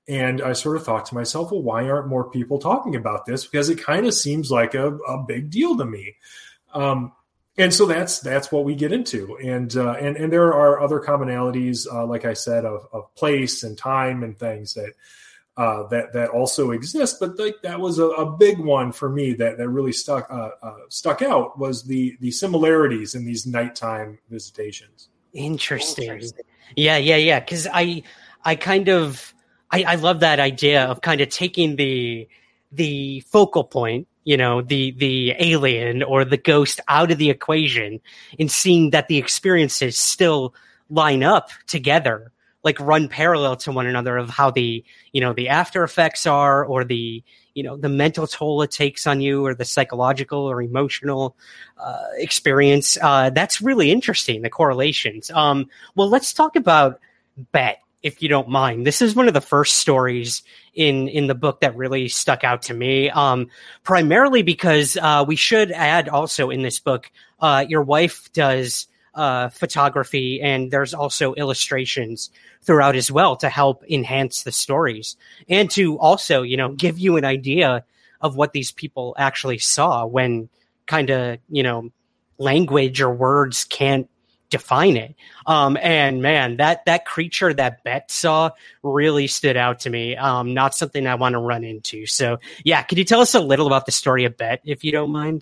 G: And I sort of thought to myself, well, why aren't more people talking about this? Because it kind of seems like a, a big deal to me. Um, and so that's that's what we get into. And uh, and and there are other commonalities, uh, like I said, of, of place and time and things that uh, that that also exist. But like that was a, a big one for me that that really stuck uh, uh, stuck out was the the similarities in these nighttime visitations.
D: Interesting. Interesting. Yeah, yeah, yeah. Because I I kind of I, I love that idea of kind of taking the the focal point, you know, the the alien or the ghost out of the equation and seeing that the experiences still line up together, like run parallel to one another of how the, you know, the after effects are, or the, you know, the mental toll it takes on you, or the psychological or emotional uh, experience. Uh, that's really interesting, the correlations. Um, well, let's talk about Bet, if you don't mind. This is one of the first stories in, in the book that really stuck out to me, um, primarily because uh, we should add also in this book, uh, your wife does uh, photography, and there's also illustrations throughout as well to help enhance the stories and to also, you know, give you an idea of what these people actually saw when kind of, you know, language or words can't define it. Um, and man, that, that creature that Bet saw really stood out to me. Um, not something I want to run into. So yeah. Could you tell us a little about the story of Bet, if you don't mind?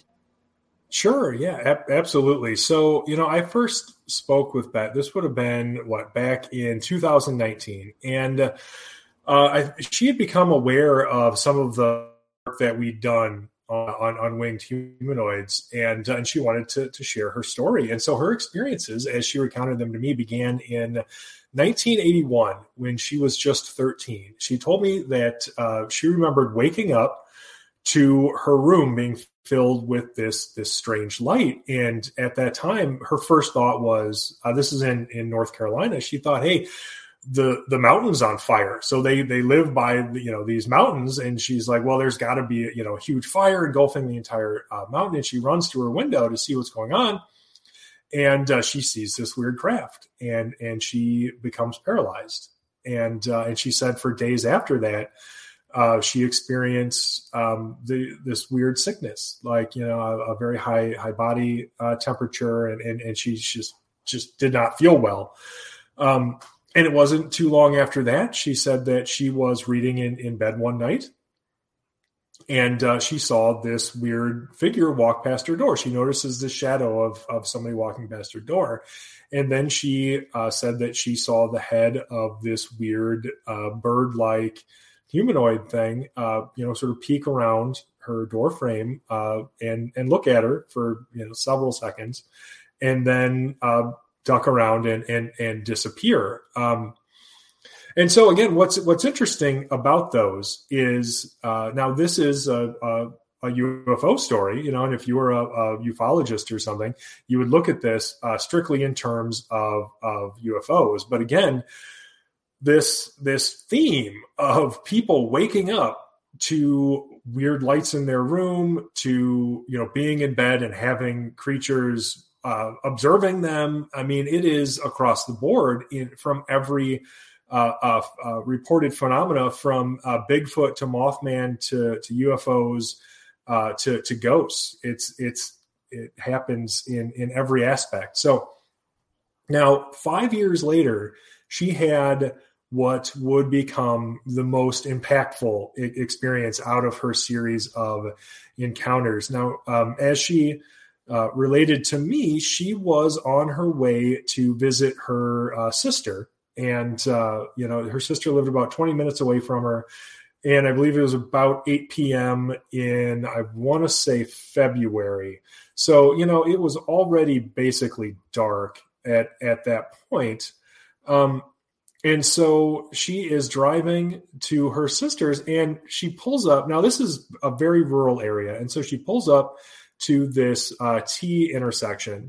G: Sure. Yeah, ab- absolutely. So, you know, I first spoke with Bet. This would have been what, back in two thousand nineteen. And, uh, I, she had become aware of some of the work that we'd done on, on winged humanoids, and, uh, and she wanted to, to share her story. And so her experiences, as she recounted them to me, began in nineteen eighty-one when she was just thirteen. She told me that uh, she remembered waking up to her room being filled with this, this strange light. And at that time, her first thought was, uh, this is in, in North Carolina. She thought, hey, the the mountain's on fire. So they they live by the, you know, these mountains, and she's like, well, there's got to be, you know, a huge fire engulfing the entire uh, mountain. And she runs to her window to see what's going on, and uh, she sees this weird craft, and and she becomes paralyzed. And uh, and she said for days after that, uh, she experienced um, the this weird sickness, like, you know, a, a very high high body uh, temperature, and and and she just just did not feel well. Um, And it wasn't too long after that, she said that she was reading in, in bed one night, and uh, she saw this weird figure walk past her door. She notices the shadow of, of somebody walking past her door. And then she uh, said that she saw the head of this weird uh, bird-like humanoid thing, uh, you know, sort of peek around her door frame uh, and, and look at her for, you know, several seconds. And then uh, duck around and and and disappear. Um, and so again, what's what's interesting about those is uh, now this is a, a, a U F O story, you know, and if you were a, a ufologist or something, you would look at this uh, strictly in terms of of U F Os. But again, this this theme of people waking up to weird lights in their room, to, you know, being in bed and having creatures Uh, observing them. I mean, it is across the board in from every uh, uh, uh, reported phenomena, from uh, Bigfoot to Mothman to, to U F Os uh, to, to ghosts. It's it's it happens in in every aspect. So now, five years later, she had what would become the most impactful experience out of her series of encounters. Now, um, as she Uh, related to me, she was on her way to visit her uh, sister. And, uh, you know, her sister lived about twenty minutes away from her. And I believe it was about eight p.m. in, I want to say, February. So, you know, it was already basically dark at, at that point. Um, and so she is driving to her sister's, and she pulls up. Now, this is a very rural area. And so she pulls up to this uh, T intersection,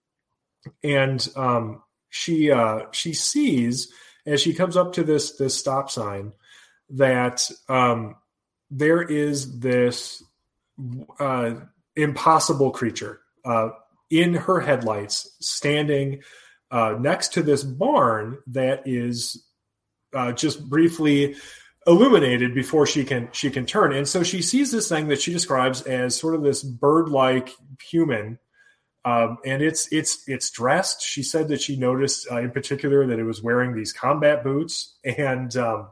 G: and um, she uh, she sees, as she comes up to this this stop sign, that um, there is this uh, impossible creature uh, in her headlights, standing uh, next to this barn that is uh, just briefly illuminated before she can she can turn. And so she sees this thing that she describes as sort of this bird-like human. Um, and it's it's it's dressed. She said that she noticed uh, in particular that it was wearing these combat boots, and um,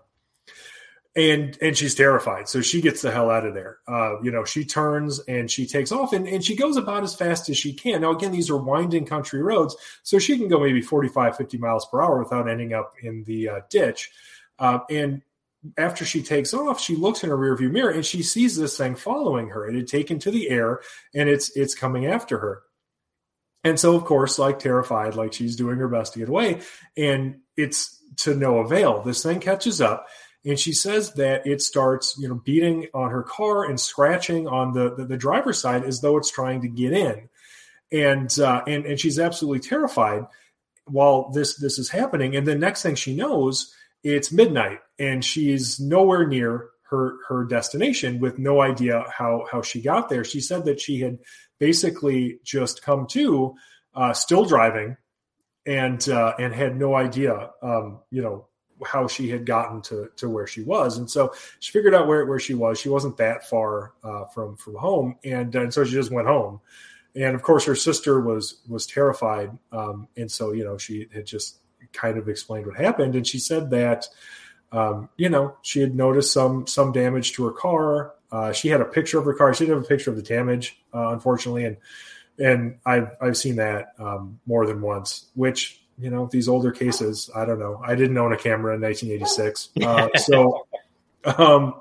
G: and and she's terrified. So she gets the hell out of there. Uh, you know, she turns and she takes off, and, and she goes about as fast as she can. Now, again, these are winding country roads, so she can go maybe forty-five, fifty miles per hour without ending up in the uh, ditch. Uh, and after she takes off, she looks in her rearview mirror and she sees this thing following her. It had taken to the air, and it's it's coming after her. And so, of course, like terrified, like she's doing her best to get away, and it's to no avail. This thing catches up, and she says that it starts, you know, beating on her car and scratching on the the, the driver's side as though it's trying to get in, and uh, and and she's absolutely terrified while this this is happening. And the next thing she knows, it's midnight, and she's nowhere near her her destination with no idea how how she got there. She said that she had basically just come to, uh, still driving, and uh, and had no idea, um, you know, how she had gotten to, to where she was. And so she figured out where, where she was. She wasn't that far uh, from from home, and, and so she just went home. And of course, her sister was was terrified, um, and so you know she had just kind of explained what happened. And she said that um, you know she had noticed some some damage to her car. Uh, she had a picture of her car. She didn't have a picture of the damage, uh, unfortunately, and and I've I've seen that um, more than once. Which, you know, these older cases, I don't know. I didn't own a camera in nineteen eighty-six, uh, so um,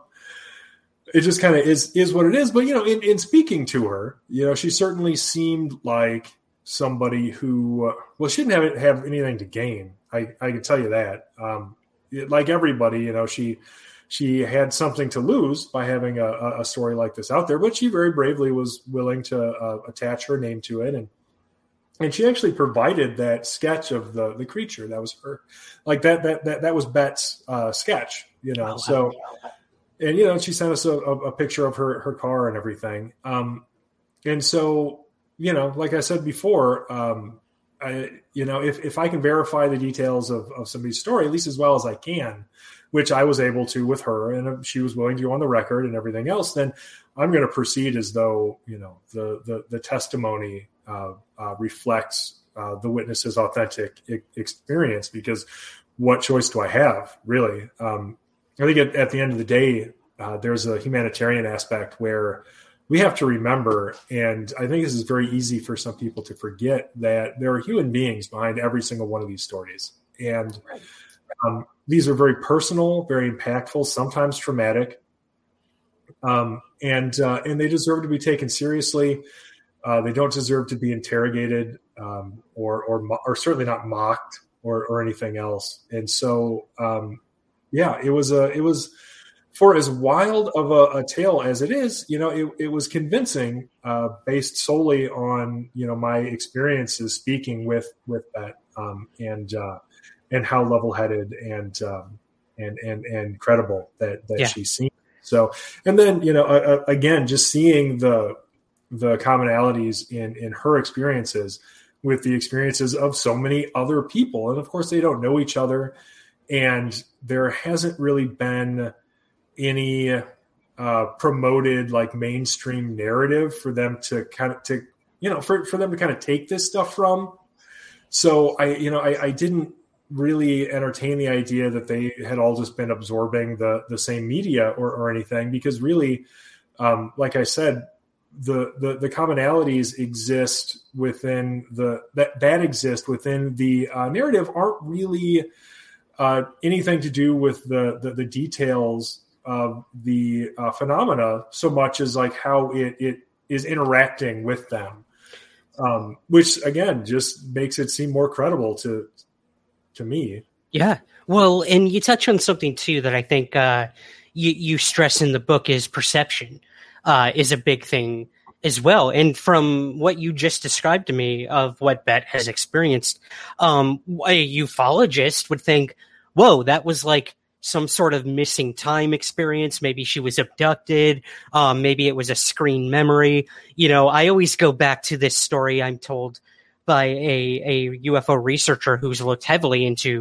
G: it just kind of is is what it is. But you know, in, in speaking to her, you know, she certainly seemed like somebody who, uh, well, she didn't have have anything to gain. I I can tell you that. Um, it, like everybody, you know, she. She had something to lose by having a, a story like this out there, but she very bravely was willing to uh, attach her name to it. And and she actually provided that sketch of the, the creature. That was her, like that, that, that, that was Bet's uh, sketch, you know? Oh, so, and, you know, she sent us a, a picture of her, her car and everything. Um, and so, you know, like I said before, um, I, you know, if, if I can verify the details of, of somebody's story, at least as well as I can, which I was able to with her, and she was willing to go on the record and everything else, then I'm going to proceed as though, you know, the the, the testimony uh, uh, reflects uh, the witness's authentic I- experience, because what choice do I have, really? Um, I think at, at the end of the day, uh, there's a humanitarian aspect where we have to remember, and I think this is very easy for some people to forget, that there are human beings behind every single one of these stories. And um, these are very personal, very impactful, sometimes traumatic, um, and uh, and they deserve to be taken seriously. Uh, they don't deserve to be interrogated, um, or or or certainly not mocked or or anything else. And so, um, yeah, it was a it was for as wild of a, a tale as it is. You know, it, it was convincing, uh, based solely on you know my experiences speaking with with that, um, and. Uh, and how level-headed and um, and and and credible that that yeah. she seemed. So, and then you know, uh, again, just seeing the the commonalities in in her experiences with the experiences of so many other people, and of course, they don't know each other, and there hasn't really been any uh, promoted like mainstream narrative for them to kind of to you know for for them to kind of take this stuff from. So I you know I, I didn't. really entertain the idea that they had all just been absorbing the the same media or, or anything, because really, um, like I said, the, the the commonalities exist within the that that exist within the uh, narrative aren't really uh, anything to do with the the, the details of the uh, phenomena so much as like how it it is interacting with them, um, which again just makes it seem more credible to. to me.
D: Yeah. Well, and you touch on something too that I think uh, you, you stress in the book is perception uh, is a big thing as well. And from what you just described to me of what Bet has experienced, um, a ufologist would think, whoa, that was like some sort of missing time experience. Maybe she was abducted. Um, maybe it was a screen memory. You know, I always go back to this story I'm told by a, a U F O researcher who's looked heavily into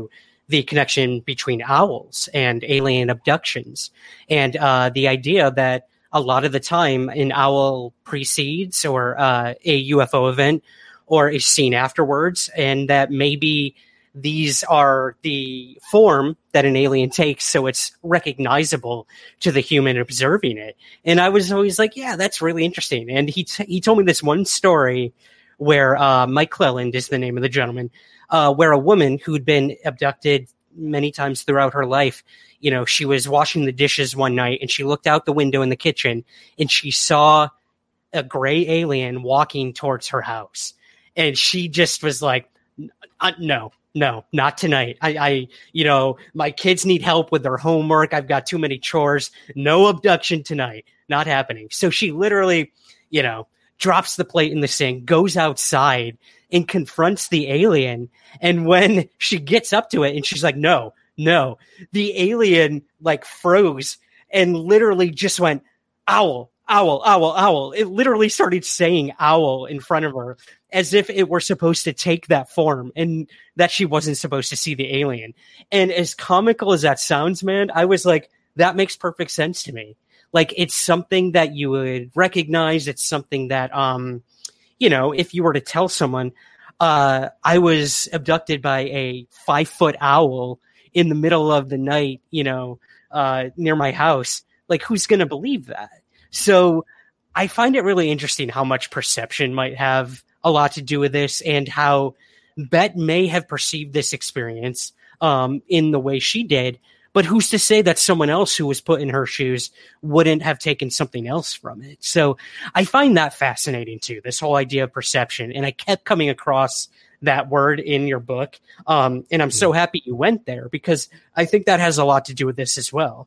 D: the connection between owls and alien abductions, and uh, the idea that a lot of the time an owl precedes or uh, a U F O event or is seen afterwards, and that maybe these are the form that an alien takes, so it's recognizable to the human observing it. And I was always like, yeah, that's really interesting. And he t- he told me this one story where uh, Mike Cleland is the name of the gentleman, uh, where a woman who'd been abducted many times throughout her life, you know, she was washing the dishes one night and she looked out the window in the kitchen and she saw a gray alien walking towards her house. And she just was like, uh, no. No, not tonight. I, I, you know, my kids need help with their homework. I've got too many chores. No abduction tonight. Not happening. So she literally, you know, drops the plate in the sink, goes outside and confronts the alien. And when she gets up to it and she's like, no, no, the alien like froze and literally just went, owl, owl, owl, owl. It literally started saying owl in front of her, as if it were supposed to take that form and that she wasn't supposed to see the alien. And as comical as that sounds, man, I was like, that makes perfect sense to me. Like, it's something that you would recognize. It's something that, um, you know, if you were to tell someone, uh, I was abducted by a five foot owl in the middle of the night, you know, uh, near my house, like, who's going to believe that? So I find it really interesting how much perception might have a lot to do with this, and how Bet may have perceived this experience um, in the way she did, but who's to say that someone else who was put in her shoes wouldn't have taken something else from it? So I find that fascinating too, this whole idea of perception. And I kept coming across that word in your book. Um, and I'm so happy you went there, because I think that has a lot to do with this as well.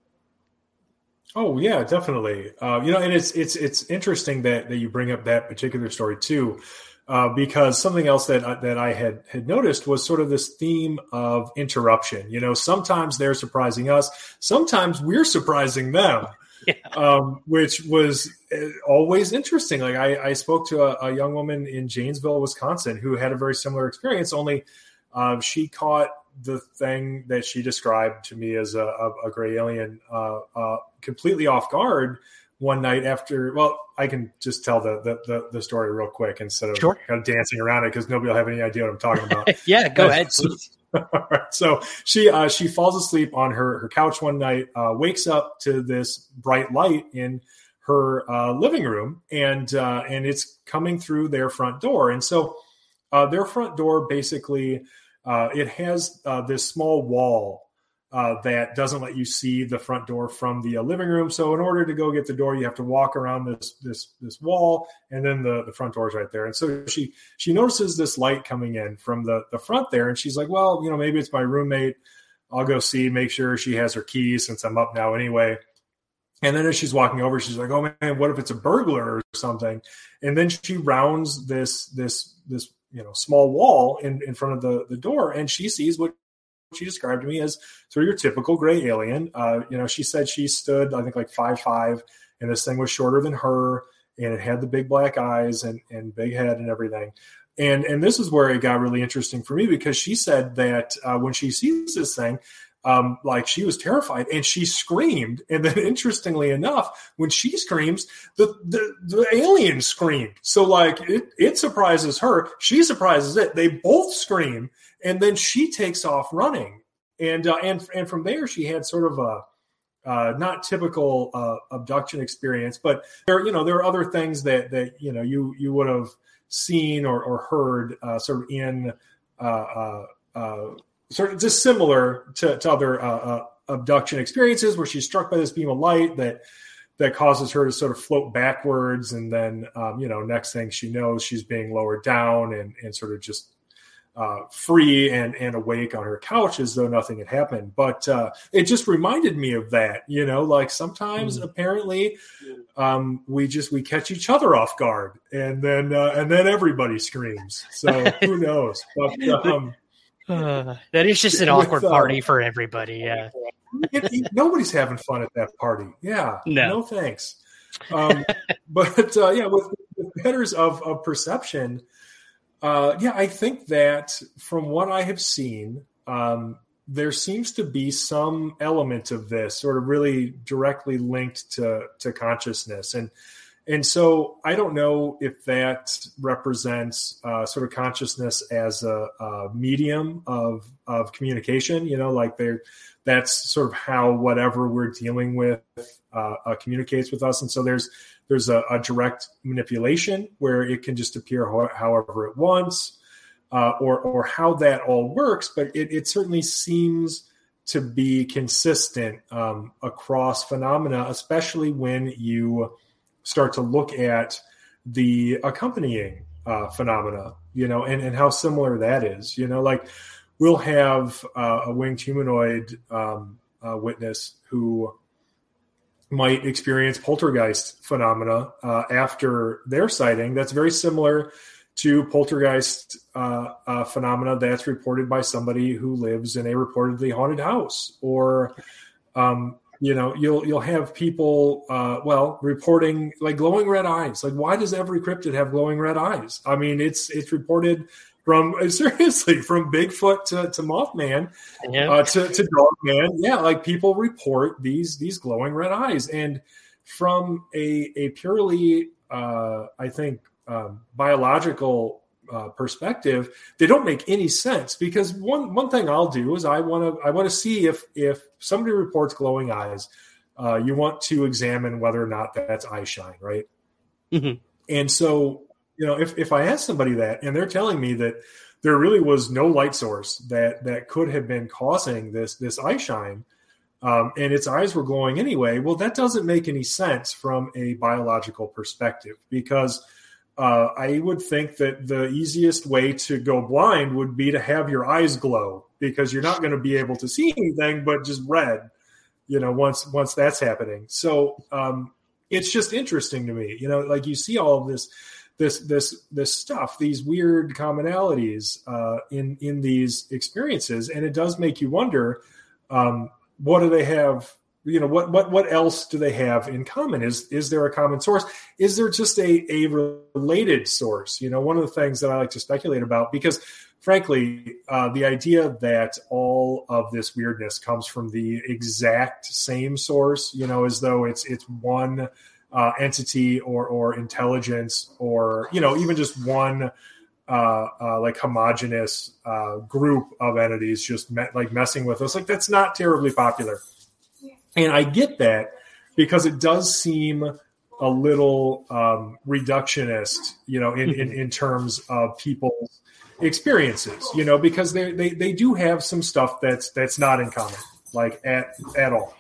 G: Oh yeah, definitely. Uh, you know, and it's it's it's interesting that that you bring up that particular story too, uh, because something else that uh, that I had had noticed was sort of this theme of interruption. You know, sometimes they're surprising us, sometimes we're surprising them, yeah. um, which was always interesting. Like I, I spoke to a, a young woman in Janesville, Wisconsin, who had a very similar experience. Only uh, she caught the thing that she described to me as a, a, a gray alien uh, uh, completely off guard one night after. Well, I can just tell the the, the, the story real quick instead of sure. kind of dancing around it, because nobody will have any idea what I'm talking about.
D: yeah, go ahead.
G: All right. So she uh, she falls asleep on her, her couch one night, uh, wakes up to this bright light in her uh, living room, and uh, and it's coming through their front door. And so uh, their front door basically, Uh, it has uh, this small wall uh, that doesn't let you see the front door from the uh, living room. So in order to go get the door, you have to walk around this this this wall, and then the, the front door is right there. And so she she notices this light coming in from the, the front there, and she's like, well, you know, maybe it's my roommate. I'll go see, make sure she has her keys since I'm up now anyway. And then as she's walking over, she's like, oh, man, what if it's a burglar or something? And then she rounds this this this you know, small wall in, in front of the, the door, and she sees what she described to me as sort of your typical gray alien. Uh, you know, she said she stood, I think, like five five, and this thing was shorter than her, and it had the big black eyes and, and big head and everything. And and this is where it got really interesting for me, because she said that uh, when she sees this thing, Um, like she was terrified and she screamed. And then interestingly enough, when she screams, the, the, the alien screamed. So like it, it surprises her. She surprises it. They both scream. And then she takes off running. And, uh, and, and from there, she had sort of a, uh, not typical, uh, abduction experience, but there, you know, there are other things that, that, you know, you, you would have seen or, or heard, uh, sort of in, uh, uh, uh, sort of just similar to, to other uh, uh, abduction experiences, where she's struck by this beam of light that that causes her to sort of float backwards. And then, um, you know, next thing she knows, she's being lowered down and, and sort of just uh, free and, and awake on her couch as though nothing had happened. But uh, it just reminded me of that, you know, like sometimes mm. apparently um, we just, we catch each other off guard, and then, uh, and then everybody screams. So who knows? But, um,
D: Uh, that is just an awkward With, uh, party for everybody. Yeah,
G: it, it, nobody's having fun at that party. Yeah,
D: no,
G: no thanks. Um, but uh, yeah, with, with matters of, of perception, uh, yeah, I think that from what I have seen, um, there seems to be some element of this sort of really directly linked to, to consciousness. And, and so I don't know if that represents uh, sort of consciousness as a, a medium of, of communication, you know, like they're, that's sort of how whatever we're dealing with uh, uh, communicates with us. And so there's, there's a, a direct manipulation where it can just appear ho- however it wants. Uh, or or how that all works, but it, it certainly seems to be consistent um, across phenomena, especially when you start to look at the accompanying uh, phenomena, you know, and, and how similar that is. You know, like we'll have uh, a winged humanoid um, uh, witness who might experience poltergeist phenomena uh, after their sighting. That's very similar to poltergeist uh, uh, phenomena that's reported by somebody who lives in a reportedly haunted house, or um, you know, you'll you'll have people, uh, well, reporting like glowing red eyes. Like, why does every cryptid have glowing red eyes? I mean, it's it's reported from seriously from Bigfoot to, to Mothman yeah. uh, to to Dogman. Yeah, like people report these these glowing red eyes, and from a a purely, uh, I think. Um, biological uh, perspective, they don't make any sense, because one one thing I'll do is I want to I want to see if if somebody reports glowing eyes, uh, you want to examine whether or not that's eye shine, right? Mm-hmm. And so, you know, if if I ask somebody that and they're telling me that there really was no light source that that could have been causing this this eye shine, um, and its eyes were glowing anyway, well, that doesn't make any sense from a biological perspective, because Uh, I would think that the easiest way to go blind would be to have your eyes glow, because you're not going to be able to see anything but just red, you know, once once that's happening. So um, it's just interesting to me, you know, like you see all of this this this this stuff, these weird commonalities uh, in in these experiences, and it does make you wonder, um, what do they have? You know, what what what else do they have in common? Is is there a common source? Is there just a, a related source? You know, one of the things that I like to speculate about, because frankly, uh, the idea that all of this weirdness comes from the exact same source, you know, as though it's it's one uh, entity or or intelligence, or, you know, even just one uh, uh, like homogenous uh, group of entities just met, like messing with us, like that's not terribly popular. And I get that, because it does seem a little um, reductionist, you know, in, in, in terms of people's experiences, you know, because they, they, they do have some stuff that's that's not in common, like at at all.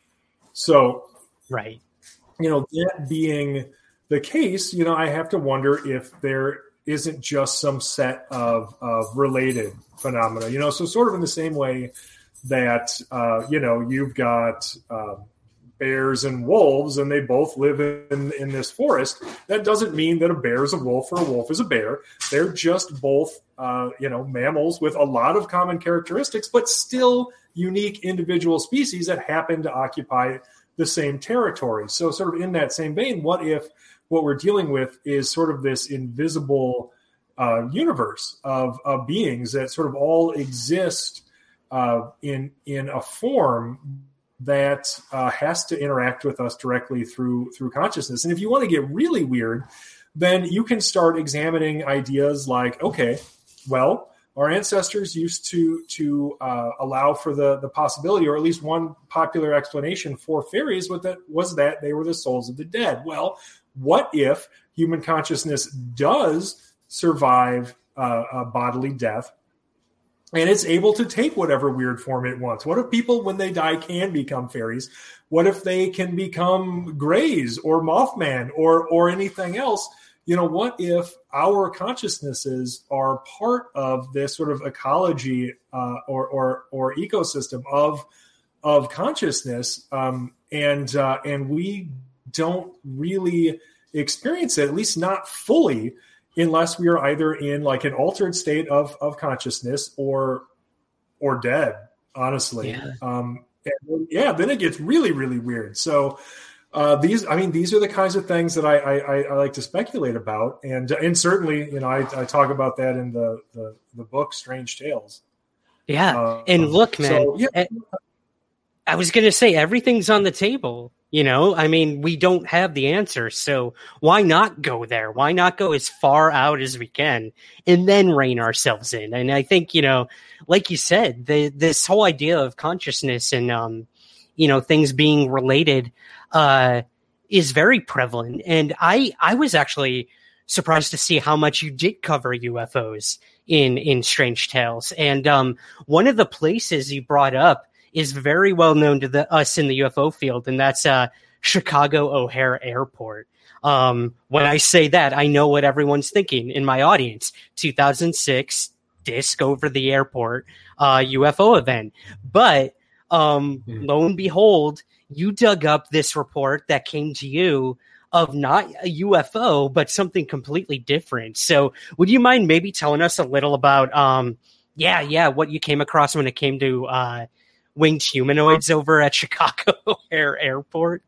G: So,
D: right,
G: you know, that being the case, you know, I have to wonder if there isn't just some set of, of related phenomena, you know, so sort of in the same way that, uh, you know, you've got uh, bears and wolves, and they both live in, in this forest. That doesn't mean that a bear is a wolf or a wolf is a bear. They're just both, uh, you know, mammals with a lot of common characteristics, but still unique individual species that happen to occupy the same territory. So sort of in that same vein, what if what we're dealing with is sort of this invisible uh, universe of, of beings that sort of all exist Uh, in in a form that uh, has to interact with us directly through through consciousness. And if you want to get really weird, then you can start examining ideas like, okay, well, our ancestors used to to uh, allow for the the possibility, or at least one popular explanation for fairies was that was that they were the souls of the dead. Well, what if human consciousness does survive uh, a bodily death, and it's able to take whatever weird form it wants? What if people, when they die, can become fairies? What if they can become Greys or Mothman or or anything else? You know, what if our consciousnesses are part of this sort of ecology uh, or, or or ecosystem of of consciousness, um, and uh, and we don't really experience it, at least not fully, unless we are either in like an altered state of, of consciousness or or dead, honestly. Yeah. Um, and, yeah, then it gets really, really weird. So uh, these, I mean, these are the kinds of things that I, I, I like to speculate about. And and certainly, you know, I, I talk about that in the, the, the book, Strange Tales.
D: Yeah.
G: Uh,
D: and look, man,
G: so, yeah.
D: I was going to say everything's on the table. You know, I mean, we don't have the answer. So why not go there? Why not go as far out as we can and then rein ourselves in? And I think, you know, like you said, the, this whole idea of consciousness and, um, you know, things being related uh, is very prevalent. And I, I was actually surprised to see how much you did cover U F Os in, in Strange Tales. And um, one of the places you brought up is very well known to the, us in the U F O field, and that's uh, Chicago O'Hare Airport. Um, when I say that, I know what everyone's thinking in my audience. two thousand six, disc over the airport, uh, U F O event. But um, mm. lo and behold, you dug up this report that came to you of not a U F O, but something completely different. So would you mind maybe telling us a little about, um, yeah, yeah, what you came across when it came to uh, winged humanoids over at Chicago O'Hare Airport?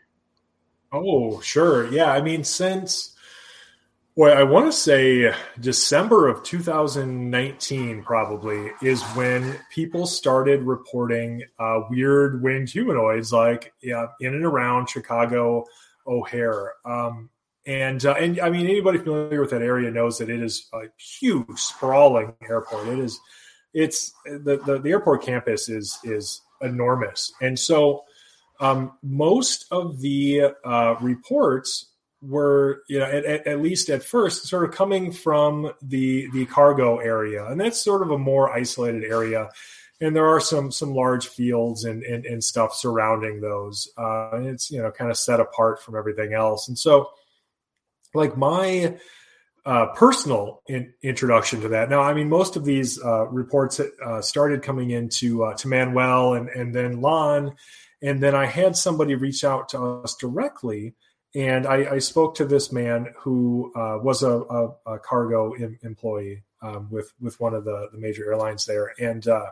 G: Oh, sure. Yeah. I mean, since, well, I want to say December of two thousand nineteen probably is when people started reporting uh, weird winged humanoids like yeah, in and around Chicago O'Hare. Um, and, uh, and I mean, anybody familiar with that area knows that it is a huge, sprawling airport. It is, it's the, the, the airport campus is, is enormous. And so um, most of the uh, reports were, you know, at, at, at least at first, sort of coming from the the cargo area. And that's sort of a more isolated area. And there are some some large fields and, and, and stuff surrounding those. Uh, and it's, you know, kind of set apart from everything else. And so, like, my uh, personal in, introduction to that. Now, I mean, most of these uh, reports uh, started coming into uh, to Manuel and, and then Lon. And then I had somebody reach out to us directly. And I, I spoke to this man who uh, was a, a, a cargo em, employee um, with with one of the, the major airlines there, and uh,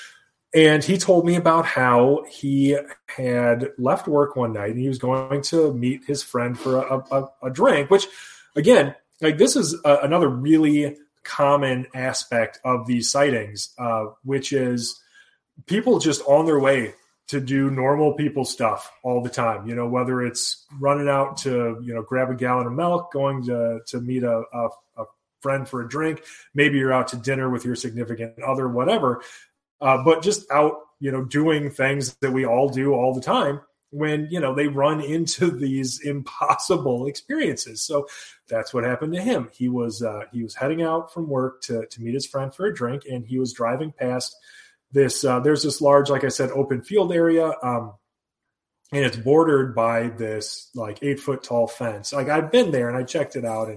G: and he told me about how he had left work one night and he was going to meet his friend for a, a, a drink. Which, again, like this is a, another really common aspect of these sightings, uh, which is people just on their way to do normal people stuff all the time, you know, whether it's running out to, you know, grab a gallon of milk, going to, to meet a, a, a friend for a drink. Maybe you're out to dinner with your significant other, whatever. Uh, but just out, you know, doing things that we all do all the time when, you know, they run into these impossible experiences. So that's what happened to him. He was, uh, he was heading out from work to, to meet his friend for a drink, and he was driving past This uh, there's this large, like I said, open field area, um, and it's bordered by this like eight foot tall fence. Like I've been there and I checked it out, and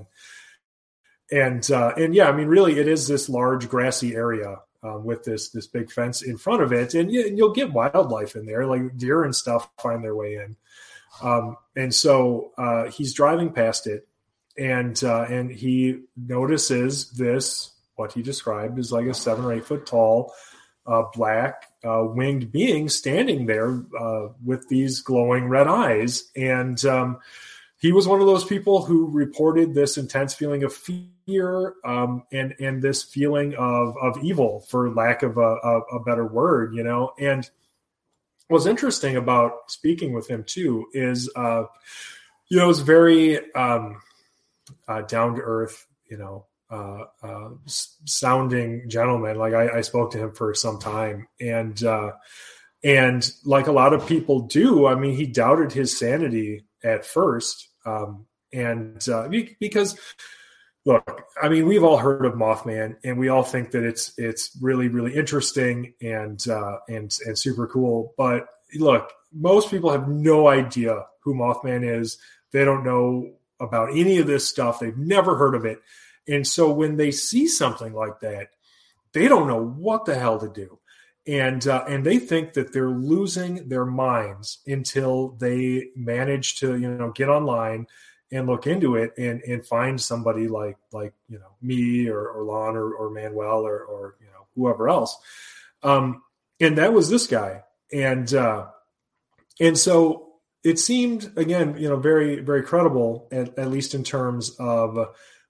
G: and uh, and yeah, I mean, really, it is this large grassy area um, with this this big fence in front of it, and, you, and you'll get wildlife in there, like deer and stuff find their way in. Um, and so uh, he's driving past it, and uh, and he notices this, what he described as like a seven or eight foot tall, Uh, black uh, winged being standing there uh, with these glowing red eyes. And um, he was one of those people who reported this intense feeling of fear um, and and this feeling of of evil, for lack of a, a, a better word, you know. And what's interesting about speaking with him too is, uh, you know, it was very um, uh, down to earth, you know, Uh, uh, sounding gentleman. Like I, I spoke to him for some time, and uh, and like a lot of people do, I mean, he doubted his sanity at first, um, and uh, because look, I mean, we've all heard of Mothman, and we all think that it's it's really really interesting and uh, and and super cool. But look, most people have no idea who Mothman is. They don't know about any of this stuff. They've never heard of it. And so when they see something like that, they don't know what the hell to do. And uh, and they think that they're losing their minds until they manage to, you know, get online and look into it and, and find somebody like, like, you know, me or, or Lon or, or Manuel or, or, you know, whoever else. Um, and that was this guy. And, uh, and so it seemed, again, you know, very, very credible, at, at least in terms of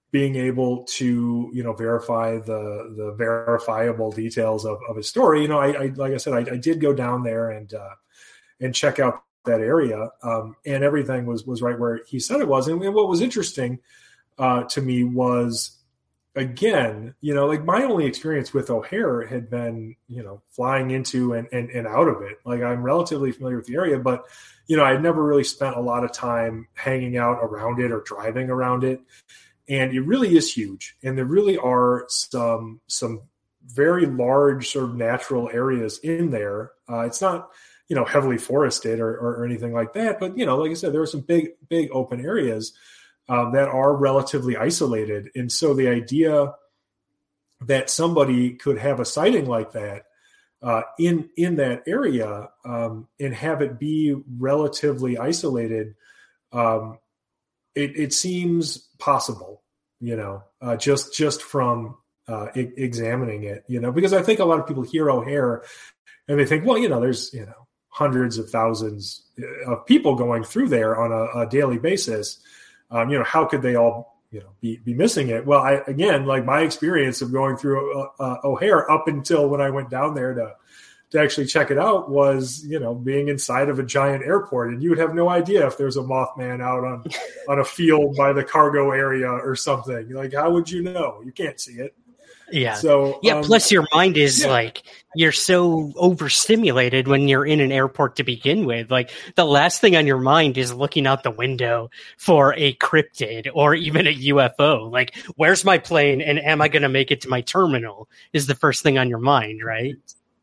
G: being able to, you know, verify the the verifiable details of, of his story. You know, I, I like I said, I, I did go down there and uh, and check out that area, um, and everything was was right where he said it was. And, and what was interesting uh, to me was, again, you know, like my only experience with O'Hare had been, you know, flying into and, and, and out of it. Like I'm relatively familiar with the area, but, you know, I'd never really spent a lot of time hanging out around it or driving around it. And it really is huge. And there really are some, some very large sort of natural areas in there. Uh, it's not, you know, heavily forested or, or, or anything like that. But, you know, like I said, there are some big, big open areas Um, that are relatively isolated. And so the idea that somebody could have a sighting like that uh, in in that area um, and have it be relatively isolated, um, it, it seems possible, you know, uh, just just from uh, e- examining it, you know, because I think a lot of people hear O'Hare and they think, well, you know, there's, you know, hundreds of thousands of people going through there on a, a daily basis. Um, you know, how could they all, you know, be, be missing it? Well, I, again, like my experience of going through uh, uh, O'Hare up until when I went down there to, to actually check it out was, you know, being inside of a giant airport, and you would have no idea if there's a Mothman out on, on a field by the cargo area or something. Like, how would you know? You can't see it.
D: Yeah.
G: So
D: yeah.
G: Um,
D: plus, your mind is
G: yeah.
D: like you're so overstimulated when you're in an airport to begin with. Like the last thing on your mind is looking out the window for a cryptid or even a U F O. Like, where's my plane and am I going to make it to my terminal? Is the first thing on your mind, right?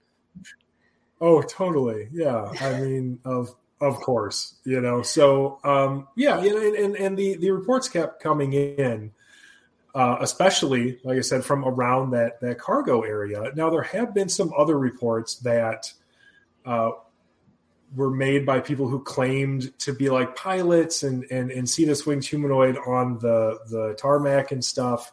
G: Oh, totally. Yeah. I mean, of of course, you know. So um, yeah, you know, and, and and the the reports kept coming in. Uh, especially, like I said, from around that that cargo area. Now, there have been some other reports that uh, were made by people who claimed to be like pilots and and, and see this winged humanoid on the, the tarmac and stuff.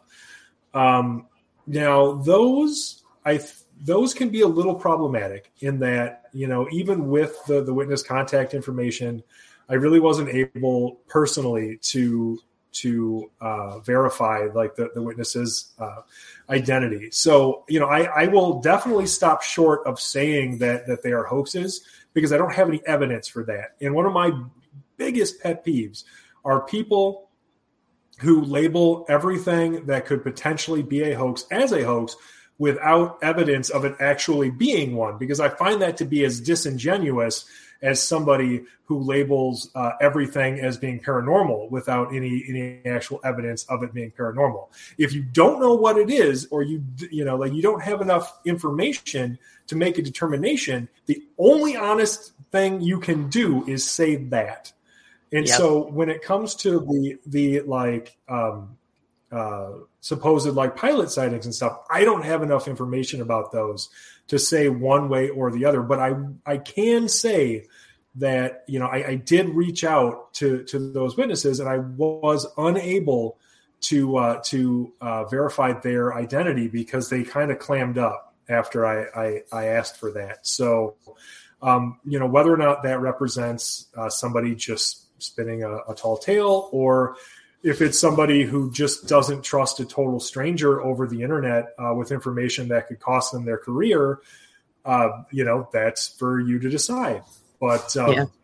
G: Um, now, those I those can be a little problematic in that, you know, even with the, the witness contact information, I really wasn't able personally to to uh, verify like the, the witness's uh, identity. So, you know, I, I will definitely stop short of saying that, that they are hoaxes because I don't have any evidence for that. And one of my biggest pet peeves are people who label everything that could potentially be a hoax as a hoax without evidence of it actually being one, because I find that to be as disingenuous as somebody who labels uh, everything as being paranormal without any any actual evidence of it being paranormal. If you don't know what it is, or you you know like you don't have enough information to make a determination, the only honest thing you can do is say that. And yep. So when it comes to the the like um, uh, supposed like pilot sightings and stuff, I don't have enough information about those to say one way or the other. But I I can say that, you know, I, I did reach out to, to those witnesses, and I was unable to uh, to uh, verify their identity because they kind of clammed up after I, I, I asked for that. So, um, you know, whether or not that represents uh, somebody just spinning a, a tall tale, or if it's somebody who just doesn't trust a total stranger over the internet uh, with information that could cost them their career, uh, you know, that's for you to decide. But, um, yeah.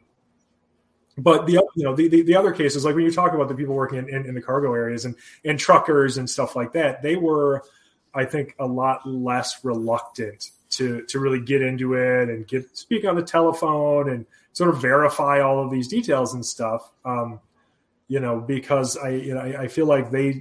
G: but the, you know, the, the, the other cases, like when you talk about the people working in, in, in the cargo areas and, and truckers and stuff like that, they were, I think, a lot less reluctant to, to really get into it and get, speak on the telephone and sort of verify all of these details and stuff. Um, you know, because I, you know, I, I feel like they,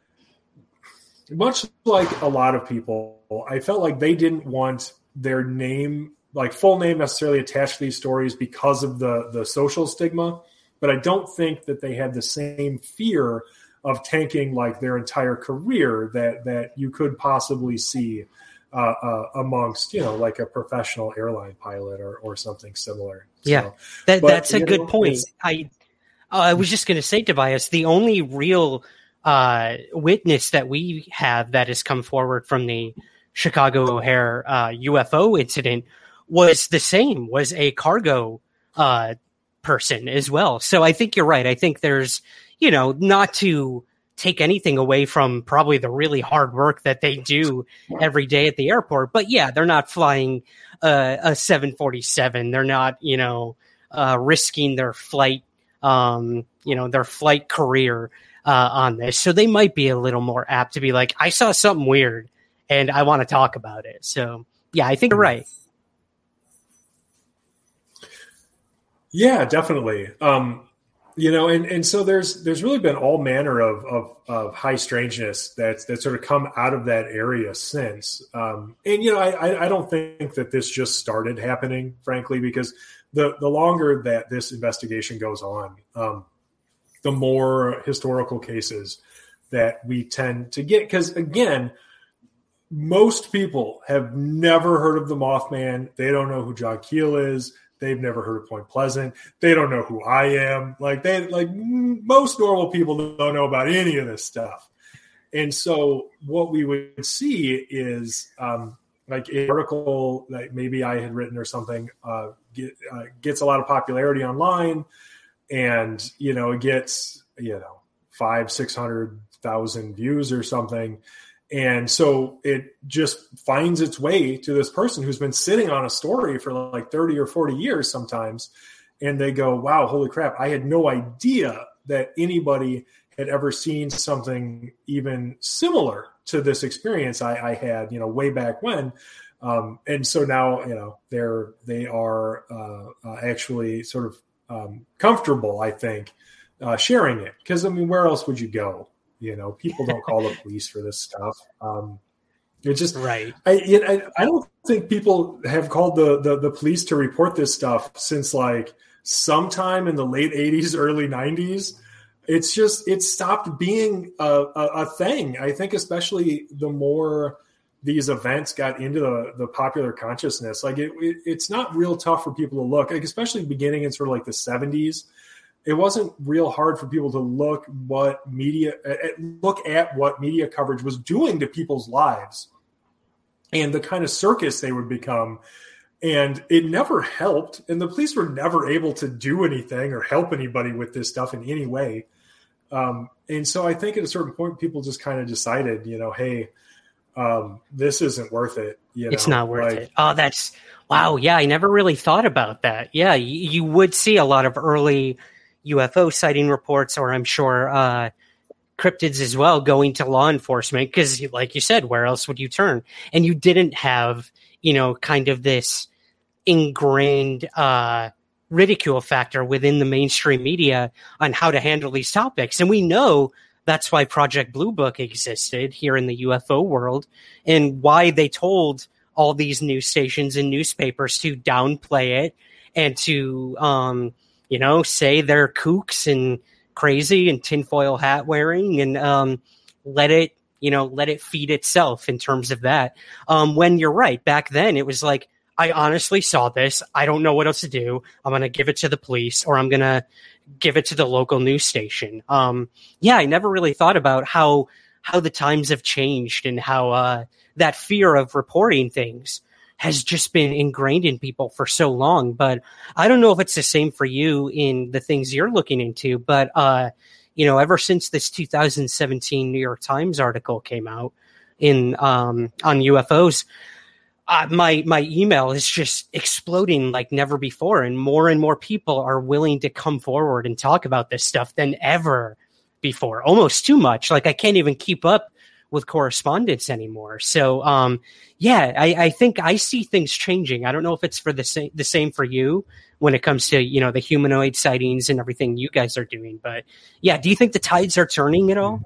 G: much like a lot of people, I felt like they didn't want their name, like full name necessarily attached to these stories because of the, the social stigma. But I don't think that they had the same fear of tanking like their entire career that, that you could possibly see uh, uh, amongst, you know, like a professional airline pilot or, or something similar.
D: Yeah,
G: so,
D: that,
G: but,
D: that's a good
G: know,
D: point. I, uh, I was just going to say, Tobias, the only real uh, witness that we have that has come forward from the Chicago O'Hare uh, U F O incident was the same, was a cargo uh, person as well. So I think you're right. I think there's, you know, not to take anything away from probably the really hard work that they do every day at the airport. But yeah, they're not flying uh, a seven forty-seven. They're not, you know, uh, risking their flight, um, you know, their flight career uh, on this. So they might be a little more apt to be like, I saw something weird and I want to talk about it. So yeah, I think you're right.
G: Yeah, definitely. Um, You know, and, and so there's there's really been all manner of, of, of high strangeness that's that sort of come out of that area since. Um, and, you know, I, I don't think that this just started happening, frankly, because the, the longer that this investigation goes on, um, the more historical cases that we tend to get. Because, again, most people have never heard of the Mothman. They don't know who John Keel is. They've never heard of Point Pleasant. They don't know who I am. Like they, like most normal people don't know about any of this stuff. And so what we would see is um, like an article that maybe I had written or something uh, get, uh, gets a lot of popularity online, and you know it gets you know five, six hundred thousand views or something. And so it just finds its way to this person who's been sitting on a story for like thirty or forty years sometimes. And they go, wow, holy crap. I had no idea that anybody had ever seen something even similar to this experience I, I had, you know, way back when. Um, and so now, you know, they're, they are uh, uh, actually sort of um, comfortable, I think, uh, sharing it. Because, I mean, where else would you go? You know, people don't call the police for this stuff. Um, it's just
D: right.
G: I, I I don't think people have called the, the the police to report this stuff since like sometime in the late eighties, early nineties. It's just it stopped being a, a, a thing. I think especially the more these events got into the, the popular consciousness, like it, it it's not real tough for people to look, like especially beginning in sort of like the seventies. It wasn't real hard for people to look what media look at what media coverage was doing to people's lives and the kind of circus they would become. And it never helped. And the police were never able to do anything or help anybody with this stuff in any way. Um, and so I think at a certain point, people just kind of decided, you know, hey, um, this isn't worth it. You know?
D: It's not worth
G: like,
D: it. Oh, that's wow. Yeah. I never really thought about that. Yeah. You, you would see a lot of early U F O sighting reports, or I'm sure uh, cryptids as well, going to law enforcement because, like you said, where else would you turn? And you didn't have, you know, kind of this ingrained uh, ridicule factor within the mainstream media on how to handle these topics. And we know that's why Project Blue Book existed here in the U F O world, and why they told all these news stations and newspapers to downplay it and to um, you know, say they're kooks and crazy and tinfoil hat wearing, and um, let it, you know, let it feed itself in terms of that. Um, when you're right, back then it was like, I honestly saw this. I don't know what else to do. I'm going to give it to the police, or I'm going to give it to the local news station. Um, yeah, I never really thought about how how the times have changed and how uh, that fear of reporting things has just been ingrained in people for so long. But I don't know if it's the same for you in the things you're looking into. But, uh, you know, ever since this two thousand seventeen New York Times article came out in um, on U F Os, uh, my my email is just exploding like never before. And more and more people are willing to come forward and talk about this stuff than ever before. Almost too much. Like I can't even keep up with correspondence anymore. So, um, yeah, I, I think I see things changing. I don't know if it's for the same, the same for you when it comes to, you know, the humanoid sightings and everything you guys are doing. But yeah, do you think the tides are turning at all?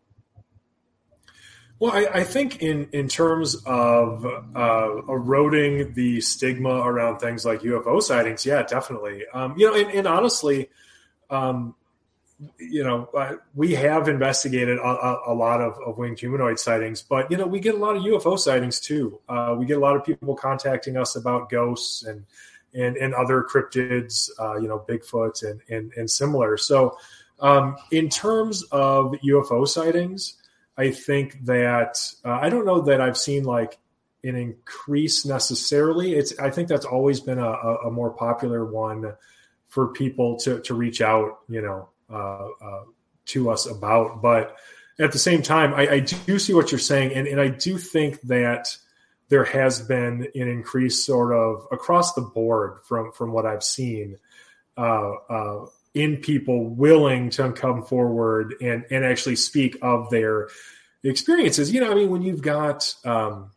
G: Well, I, I think in, in terms of uh, eroding the stigma around things like U F O sightings, yeah, definitely. Um, you know, and, and honestly, um, you know, uh, we have investigated a, a, a lot of, of winged humanoid sightings, but, you know, we get a lot of U F O sightings too. Uh, we get a lot of people contacting us about ghosts and, and, and other cryptids, uh, you know, Bigfoot and, and, and similar. So um, in terms of U F O sightings, I think that, uh, I don't know that I've seen like an increase necessarily. It's, I think that's always been a, a more popular one for people to, to reach out, you know, Uh, uh, to us about. But at the same time, I, I do see what you're saying, and, and I do think that there has been an increase sort of across the board from, from what I've seen uh, uh, in people willing to come forward and, and actually speak of their experiences. You know, I mean, when you've got, um,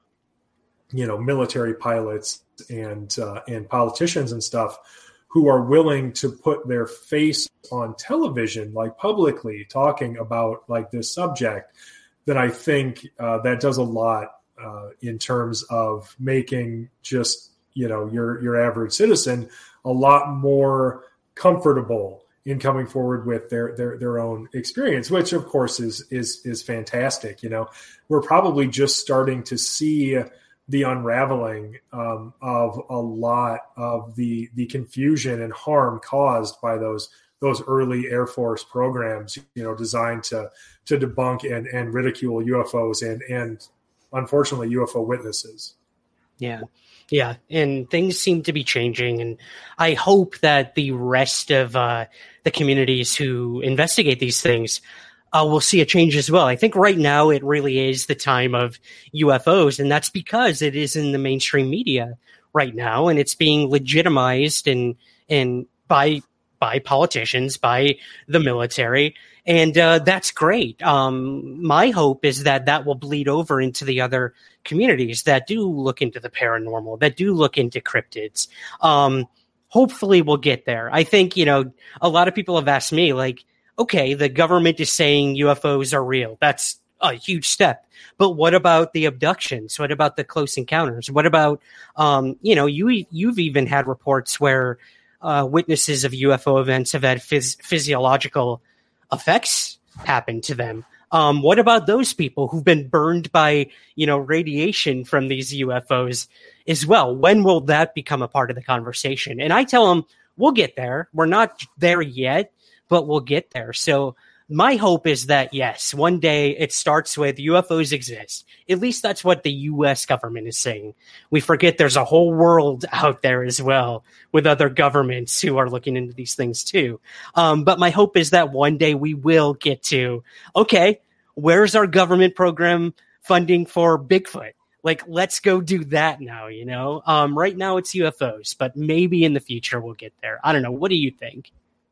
G: you know, military pilots and uh, and politicians and stuff who are willing to put their face on television, like publicly talking about like this subject, then I think uh, that does a lot uh, in terms of making just, you know, your your average citizen a lot more comfortable in coming forward with their their their own experience, which of course is is is fantastic. You know, we're probably just starting to see the unraveling um, of a lot of the the confusion and harm caused by those those early Air Force programs, you know, designed to to debunk and, and ridicule U F Os and and unfortunately U F O witnesses.
D: Yeah. Yeah. And things seem to be changing. And I hope that the rest of uh, the communities who investigate these things Uh, we'll see a change as well. I think right now it really is the time of U F Os, and that's because it is in the mainstream media right now, and it's being legitimized and and by by politicians, by the military, and uh, that's great. Um, my hope is that that will bleed over into the other communities that do look into the paranormal, that do look into cryptids. Um, hopefully, we'll get there. I think, you know, a lot of people have asked me, like, okay, the government is saying U F Os are real. That's a huge step. But what about the abductions? What about the close encounters? What about, um, you know, you, you've even had reports where uh, witnesses of U F O events have had phys- physiological effects happen to them. Um, what about those people who've been burned by, you know, radiation from these U F Os as well? When will that become a part of the conversation? And I tell them, we'll get there. We're not there yet, but we'll get there. So my hope is that, yes, one day it starts with U F Os exist. At least that's what the U S government is saying. We forget there's a whole world out there as well with other governments who are looking into these things too. Um, but my hope is that one day we will get to, okay, where's our government program funding for Bigfoot? Like, let's go do that now, you know? Um, right now it's U F Os, but maybe in the future we'll get there. I don't know. What do you think?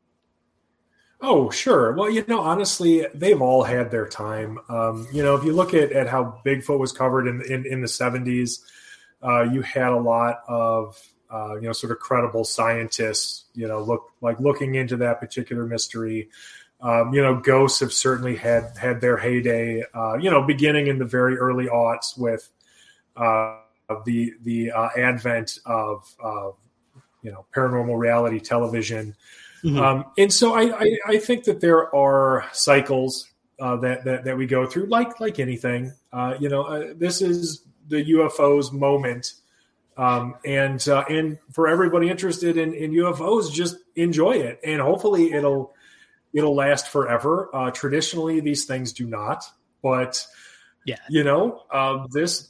G: Oh, sure. Well, you know, honestly, they've all had their time. Um, you know, if you look at, at how Bigfoot was covered in in, in the seventies, uh, you had a lot of, uh, you know, sort of credible scientists, you know, look like looking into that particular mystery. Um, you know, ghosts have certainly had, had their heyday, uh, you know, beginning in the very early aughts with uh, the, the uh, advent of, uh, you know, paranormal reality television. Mm-hmm. Um, and so I, I, I think that there are cycles uh, that, that that we go through, like like anything. Uh, you know, uh, this is the U F Os moment, um, and uh, and for everybody interested in, in U F Os, just enjoy it, and hopefully it'll it'll last forever. Uh, traditionally, these things do not, but
D: yeah,
G: you know, uh, this.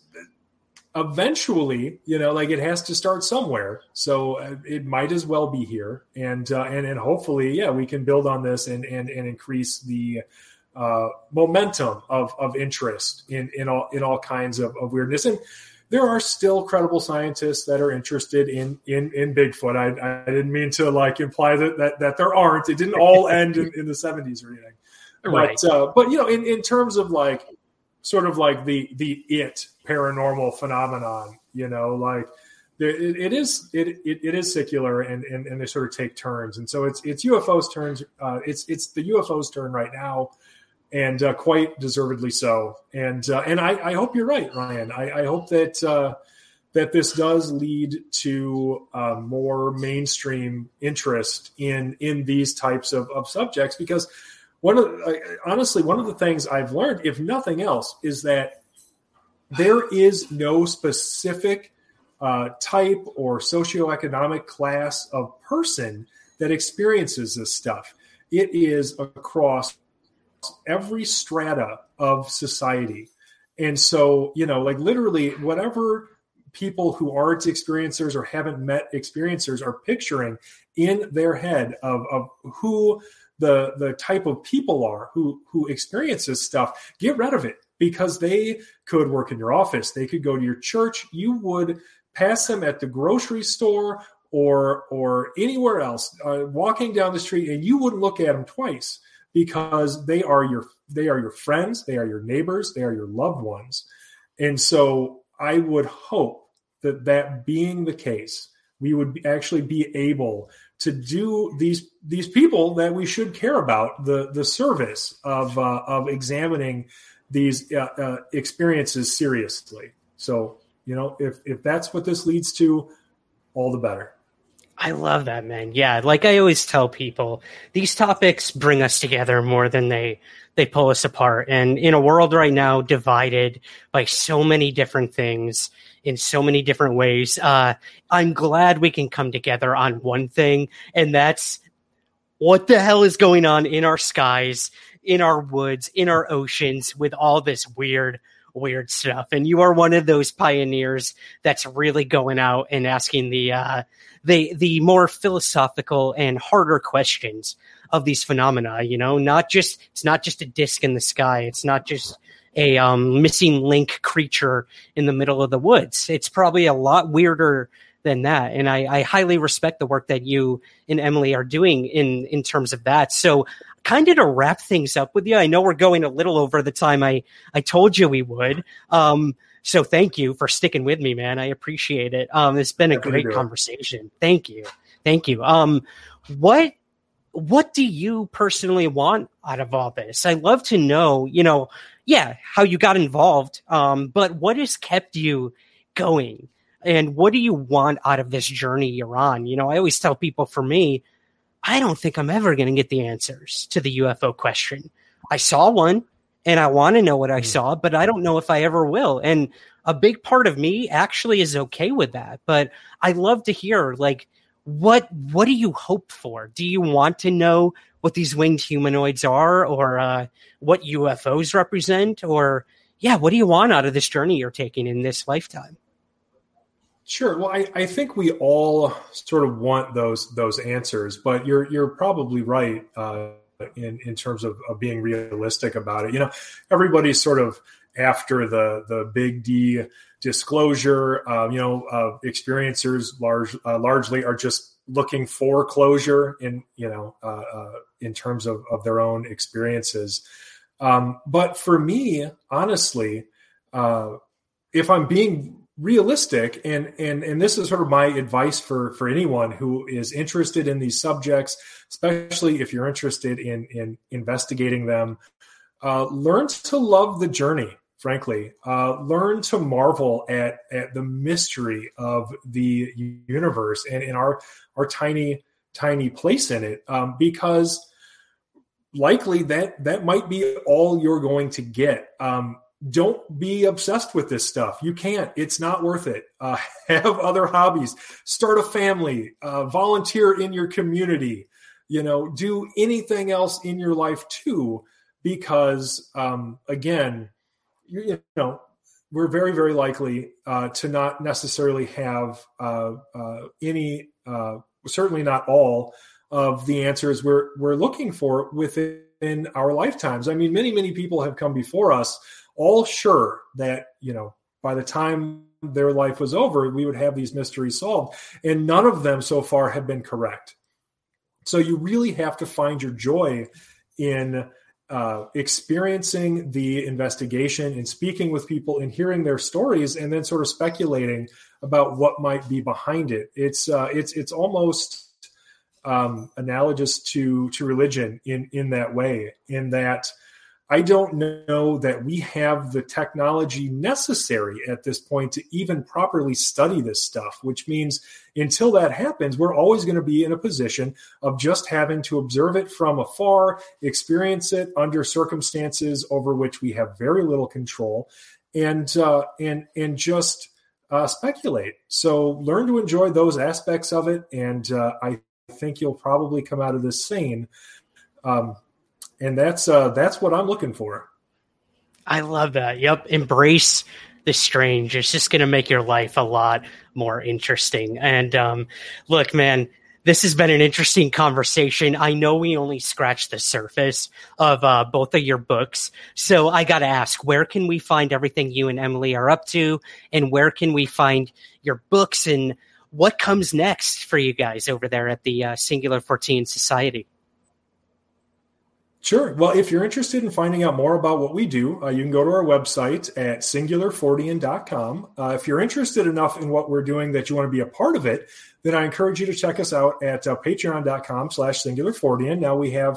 G: Eventually, you know, like it has to start somewhere. So uh, it might as well be here. And, uh, and, and hopefully, yeah, we can build on this and, and, and increase the uh, momentum of, of interest in, in all, in all kinds of, of weirdness. And there are still credible scientists that are interested in, in, in Bigfoot. I, I didn't mean to like imply that, that, that there aren't. It didn't all end in, in the seventies or anything.
D: Right.
G: But, uh, but, you know, in, in terms of like, sort of like the the it paranormal phenomenon, you know, like it, it is it, it it is secular and, and and they sort of take turns, and so it's it's U F O's turns. Uh, it's it's the U F O's turn right now, and uh, quite deservedly so. And uh, and I, I hope you're right, Ryan. I, I hope that uh, that this does lead to uh, more mainstream interest in in these types of, of subjects, because. One of uh, honestly, one of the things I've learned, if nothing else, is that there is no specific uh, type or socioeconomic class of person that experiences this stuff. It is across every strata of society. And so, you know, like literally whatever people who aren't experiencers or haven't met experiencers are picturing in their head of, of who the the type of people are who who experience this stuff, get rid of it, because they could work in your office, they could go to your church. You would pass them at the grocery store or or anywhere else, uh, walking down the street, and you wouldn't look at them twice, because they are your they are your friends, they are your neighbors, they are your loved ones. And so I would hope that that being the case, we would actually be able to do these these people that we should care about the the service of uh, of examining these uh, uh, experiences seriously. So, you know, if if that's what this leads to, all the better.
D: I love that, man. Yeah, like I always tell people, these topics bring us together more than they they pull us apart. And in a world right now divided by so many different things in so many different ways, uh, I'm glad we can come together on one thing, and that's what the hell is going on in our skies, in our woods, in our oceans with all this weird weird stuff. And you are one of those pioneers that's really going out and asking the uh, the the more philosophical and harder questions of these phenomena. You know, not just it's not just a disc in the sky. It's not just a um, missing link creature in the middle of the woods. It's probably a lot weirder than that. And I, I highly respect the work that you and Emily are doing in in terms of that. So, kind of to wrap things up with you, I know we're going a little over the time I, I told you we would. Um, so thank you for sticking with me, man. I appreciate it. Um, it's been a great conversation. Thank you. Thank you. Um, what, what do you personally want out of all this? I'd love to know, you know, yeah, how you got involved. Um, but what has kept you going, and what do you want out of this journey you're on? You know, I always tell people, for me, I don't think I'm ever going to get the answers to the U F O question. I saw one and I want to know what I saw, but I don't know if I ever will. And a big part of me actually is okay with that. But I love to hear, like, what what do you hope for? Do you want to know what these winged humanoids are, or uh, what U F Os represent? Or, yeah, what do you want out of this journey you're taking in this lifetime?
G: Sure. Well, I, I think we all sort of want those those answers, but you're you're probably right uh, in in terms of, of being realistic about it. You know, everybody's sort of after the the big D disclosure. Uh, you know, uh, experiencers large uh, largely are just looking for closure in you know uh, uh, in terms of, of their own experiences. Um, but for me, honestly, uh, if I'm being realistic, and and and this is sort of my advice for for anyone who is interested in these subjects, especially if you're interested in in investigating them, uh, learn to love the journey. Frankly, uh, learn to marvel at at the mystery of the universe and in our our tiny tiny place in it, um, because likely that that might be all you're going to get. Um, Don't be obsessed with this stuff. You can't. It's not worth it. Uh, have other hobbies. Start a family. Uh, volunteer in your community. You know, do anything else in your life too, because um, again, you, you know, we're very, very likely uh, to not necessarily have uh, uh, any, uh, certainly not all of the answers we're we're looking for within our lifetimes. I mean, many, many people have come before us, all sure that, you know, by the time their life was over, we would have these mysteries solved. And none of them so far have been correct. So you really have to find your joy in uh, experiencing the investigation and speaking with people and hearing their stories, and then sort of speculating about what might be behind it. It's uh, it's it's almost um, analogous to to religion in in that way, in that I don't know that we have the technology necessary at this point to even properly study this stuff, which means until that happens, we're always going to be in a position of just having to observe it from afar, experience it under circumstances over which we have very little control, and uh, and and just uh, speculate. So learn to enjoy those aspects of it, and uh, I think you'll probably come out of this sane. Um, And that's uh, that's what I'm looking for.
D: I love that. Yep. Embrace the strange. It's just going to make your life a lot more interesting. And um, look, man, This has been an interesting conversation. I know we only scratched the surface of uh, both of your books. So I got to ask, where can we find everything you and Emily are up to? And where can we find your books? And what comes next for you guys over there at the uh, Singular fourteen Society?
G: Sure. Well, if you're interested in finding out more about what we do, uh, you can go to our website at singular fortean dot com. Uh, if you're interested enough in what we're doing that you want to be a part of it, then I encourage you to check us out at uh, patreon dot com slash singular fortean. Now we have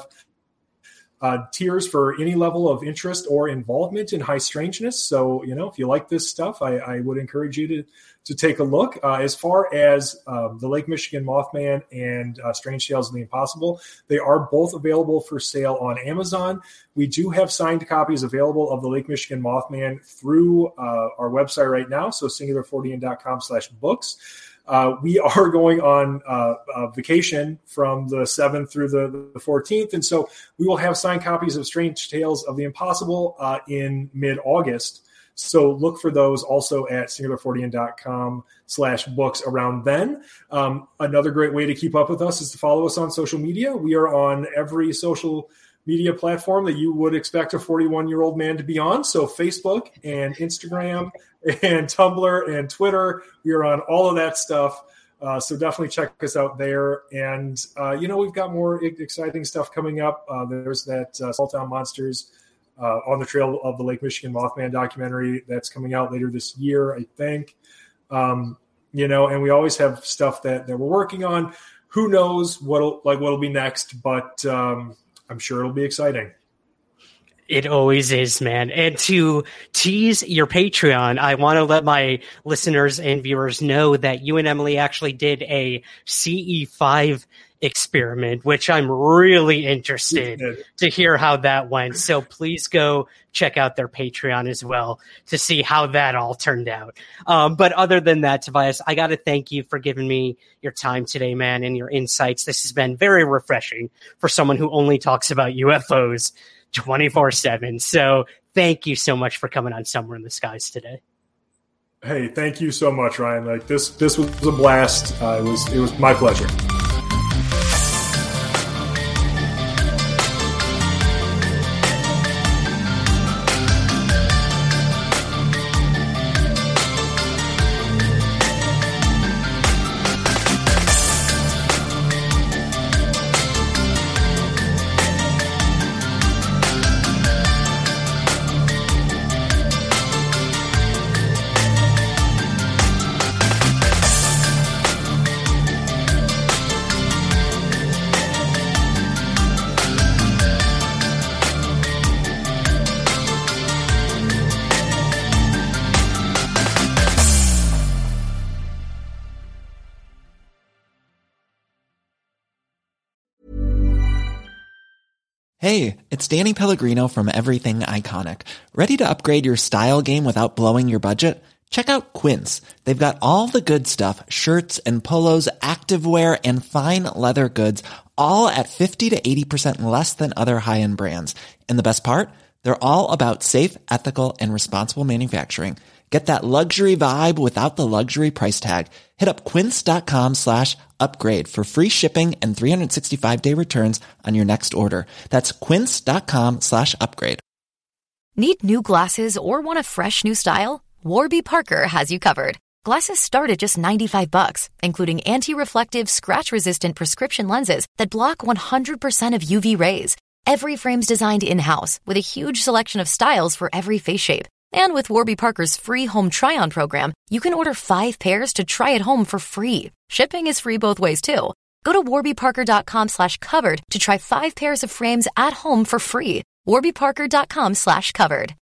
G: uh, tiers for any level of interest or involvement in high strangeness. So, you know, if you like this stuff, I, I would encourage you to to take a look. Uh, as far as um, the Lake Michigan Mothman and uh, Strange Tales of the Impossible, they are both available for sale on Amazon. We do have signed copies available of the Lake Michigan Mothman through uh, our website right now, so singular fortean dot com slash books. Uh, we are going on uh, a vacation from the seventh through the, the fourteenth, and so we will have signed copies of Strange Tales of the Impossible uh, in mid-August. So look for those also at singular fortean dot com slash books around then. Um, another great way to keep up with us is to follow us on social media. We are on every social media platform that you would expect a forty-one-year-old man to be on. So Facebook and Instagram and Tumblr and Twitter, we are on all of that stuff. Uh, so definitely check us out there. And, uh, you know, we've got more exciting stuff coming up. Uh, there's that uh, Smalltown Monsters Uh, on the Trail of the Lake Michigan Mothman documentary that's coming out later this year, I think. Um, you know, and we always have stuff that, that we're working on. Who knows what'll like what'll be next, but um, I'm sure it'll be exciting.
D: It always is, man. And to tease your Patreon, I want to let my listeners and viewers know that you and Emily actually did a C E five experiment, which I'm really interested to hear how that went. So please go check out their Patreon as well to see how that all turned out. Um, but other than that, Tobias, I got to thank you for giving me your time today, man, and your insights. This has been very refreshing for someone who only talks about U F Os twenty-four seven. So thank you so much for coming on Somewhere in the Skies today.
G: Hey, thank you so much, Ryan. Like this, this was a blast. Uh, it was, it was my pleasure.
L: Hey, it's Danny Pellegrino from Everything Iconic. Ready to upgrade your style game without blowing your budget? Check out Quince. They've got all the good stuff, shirts and polos, activewear, and fine leather goods, all at fifty to eighty percent less than other high-end brands. And the best part? They're all about safe, ethical, and responsible manufacturing. Get that luxury vibe without the luxury price tag. Hit up quince.com slash upgrade for free shipping and three sixty-five day returns on your next order. That's quince.com slash upgrade.
M: Need new glasses or want a fresh new style? Warby Parker has you covered. Glasses start at just ninety-five bucks, including anti-reflective, scratch-resistant prescription lenses that block one hundred percent of U V rays. Every frame's designed in-house with a huge selection of styles for every face shape. And with Warby Parker's free home try-on program, you can order five pairs to try at home for free. Shipping is free both ways, too. Go to warbyparker.com slash covered to try five pairs of frames at home for free. warbyparker.com slash covered.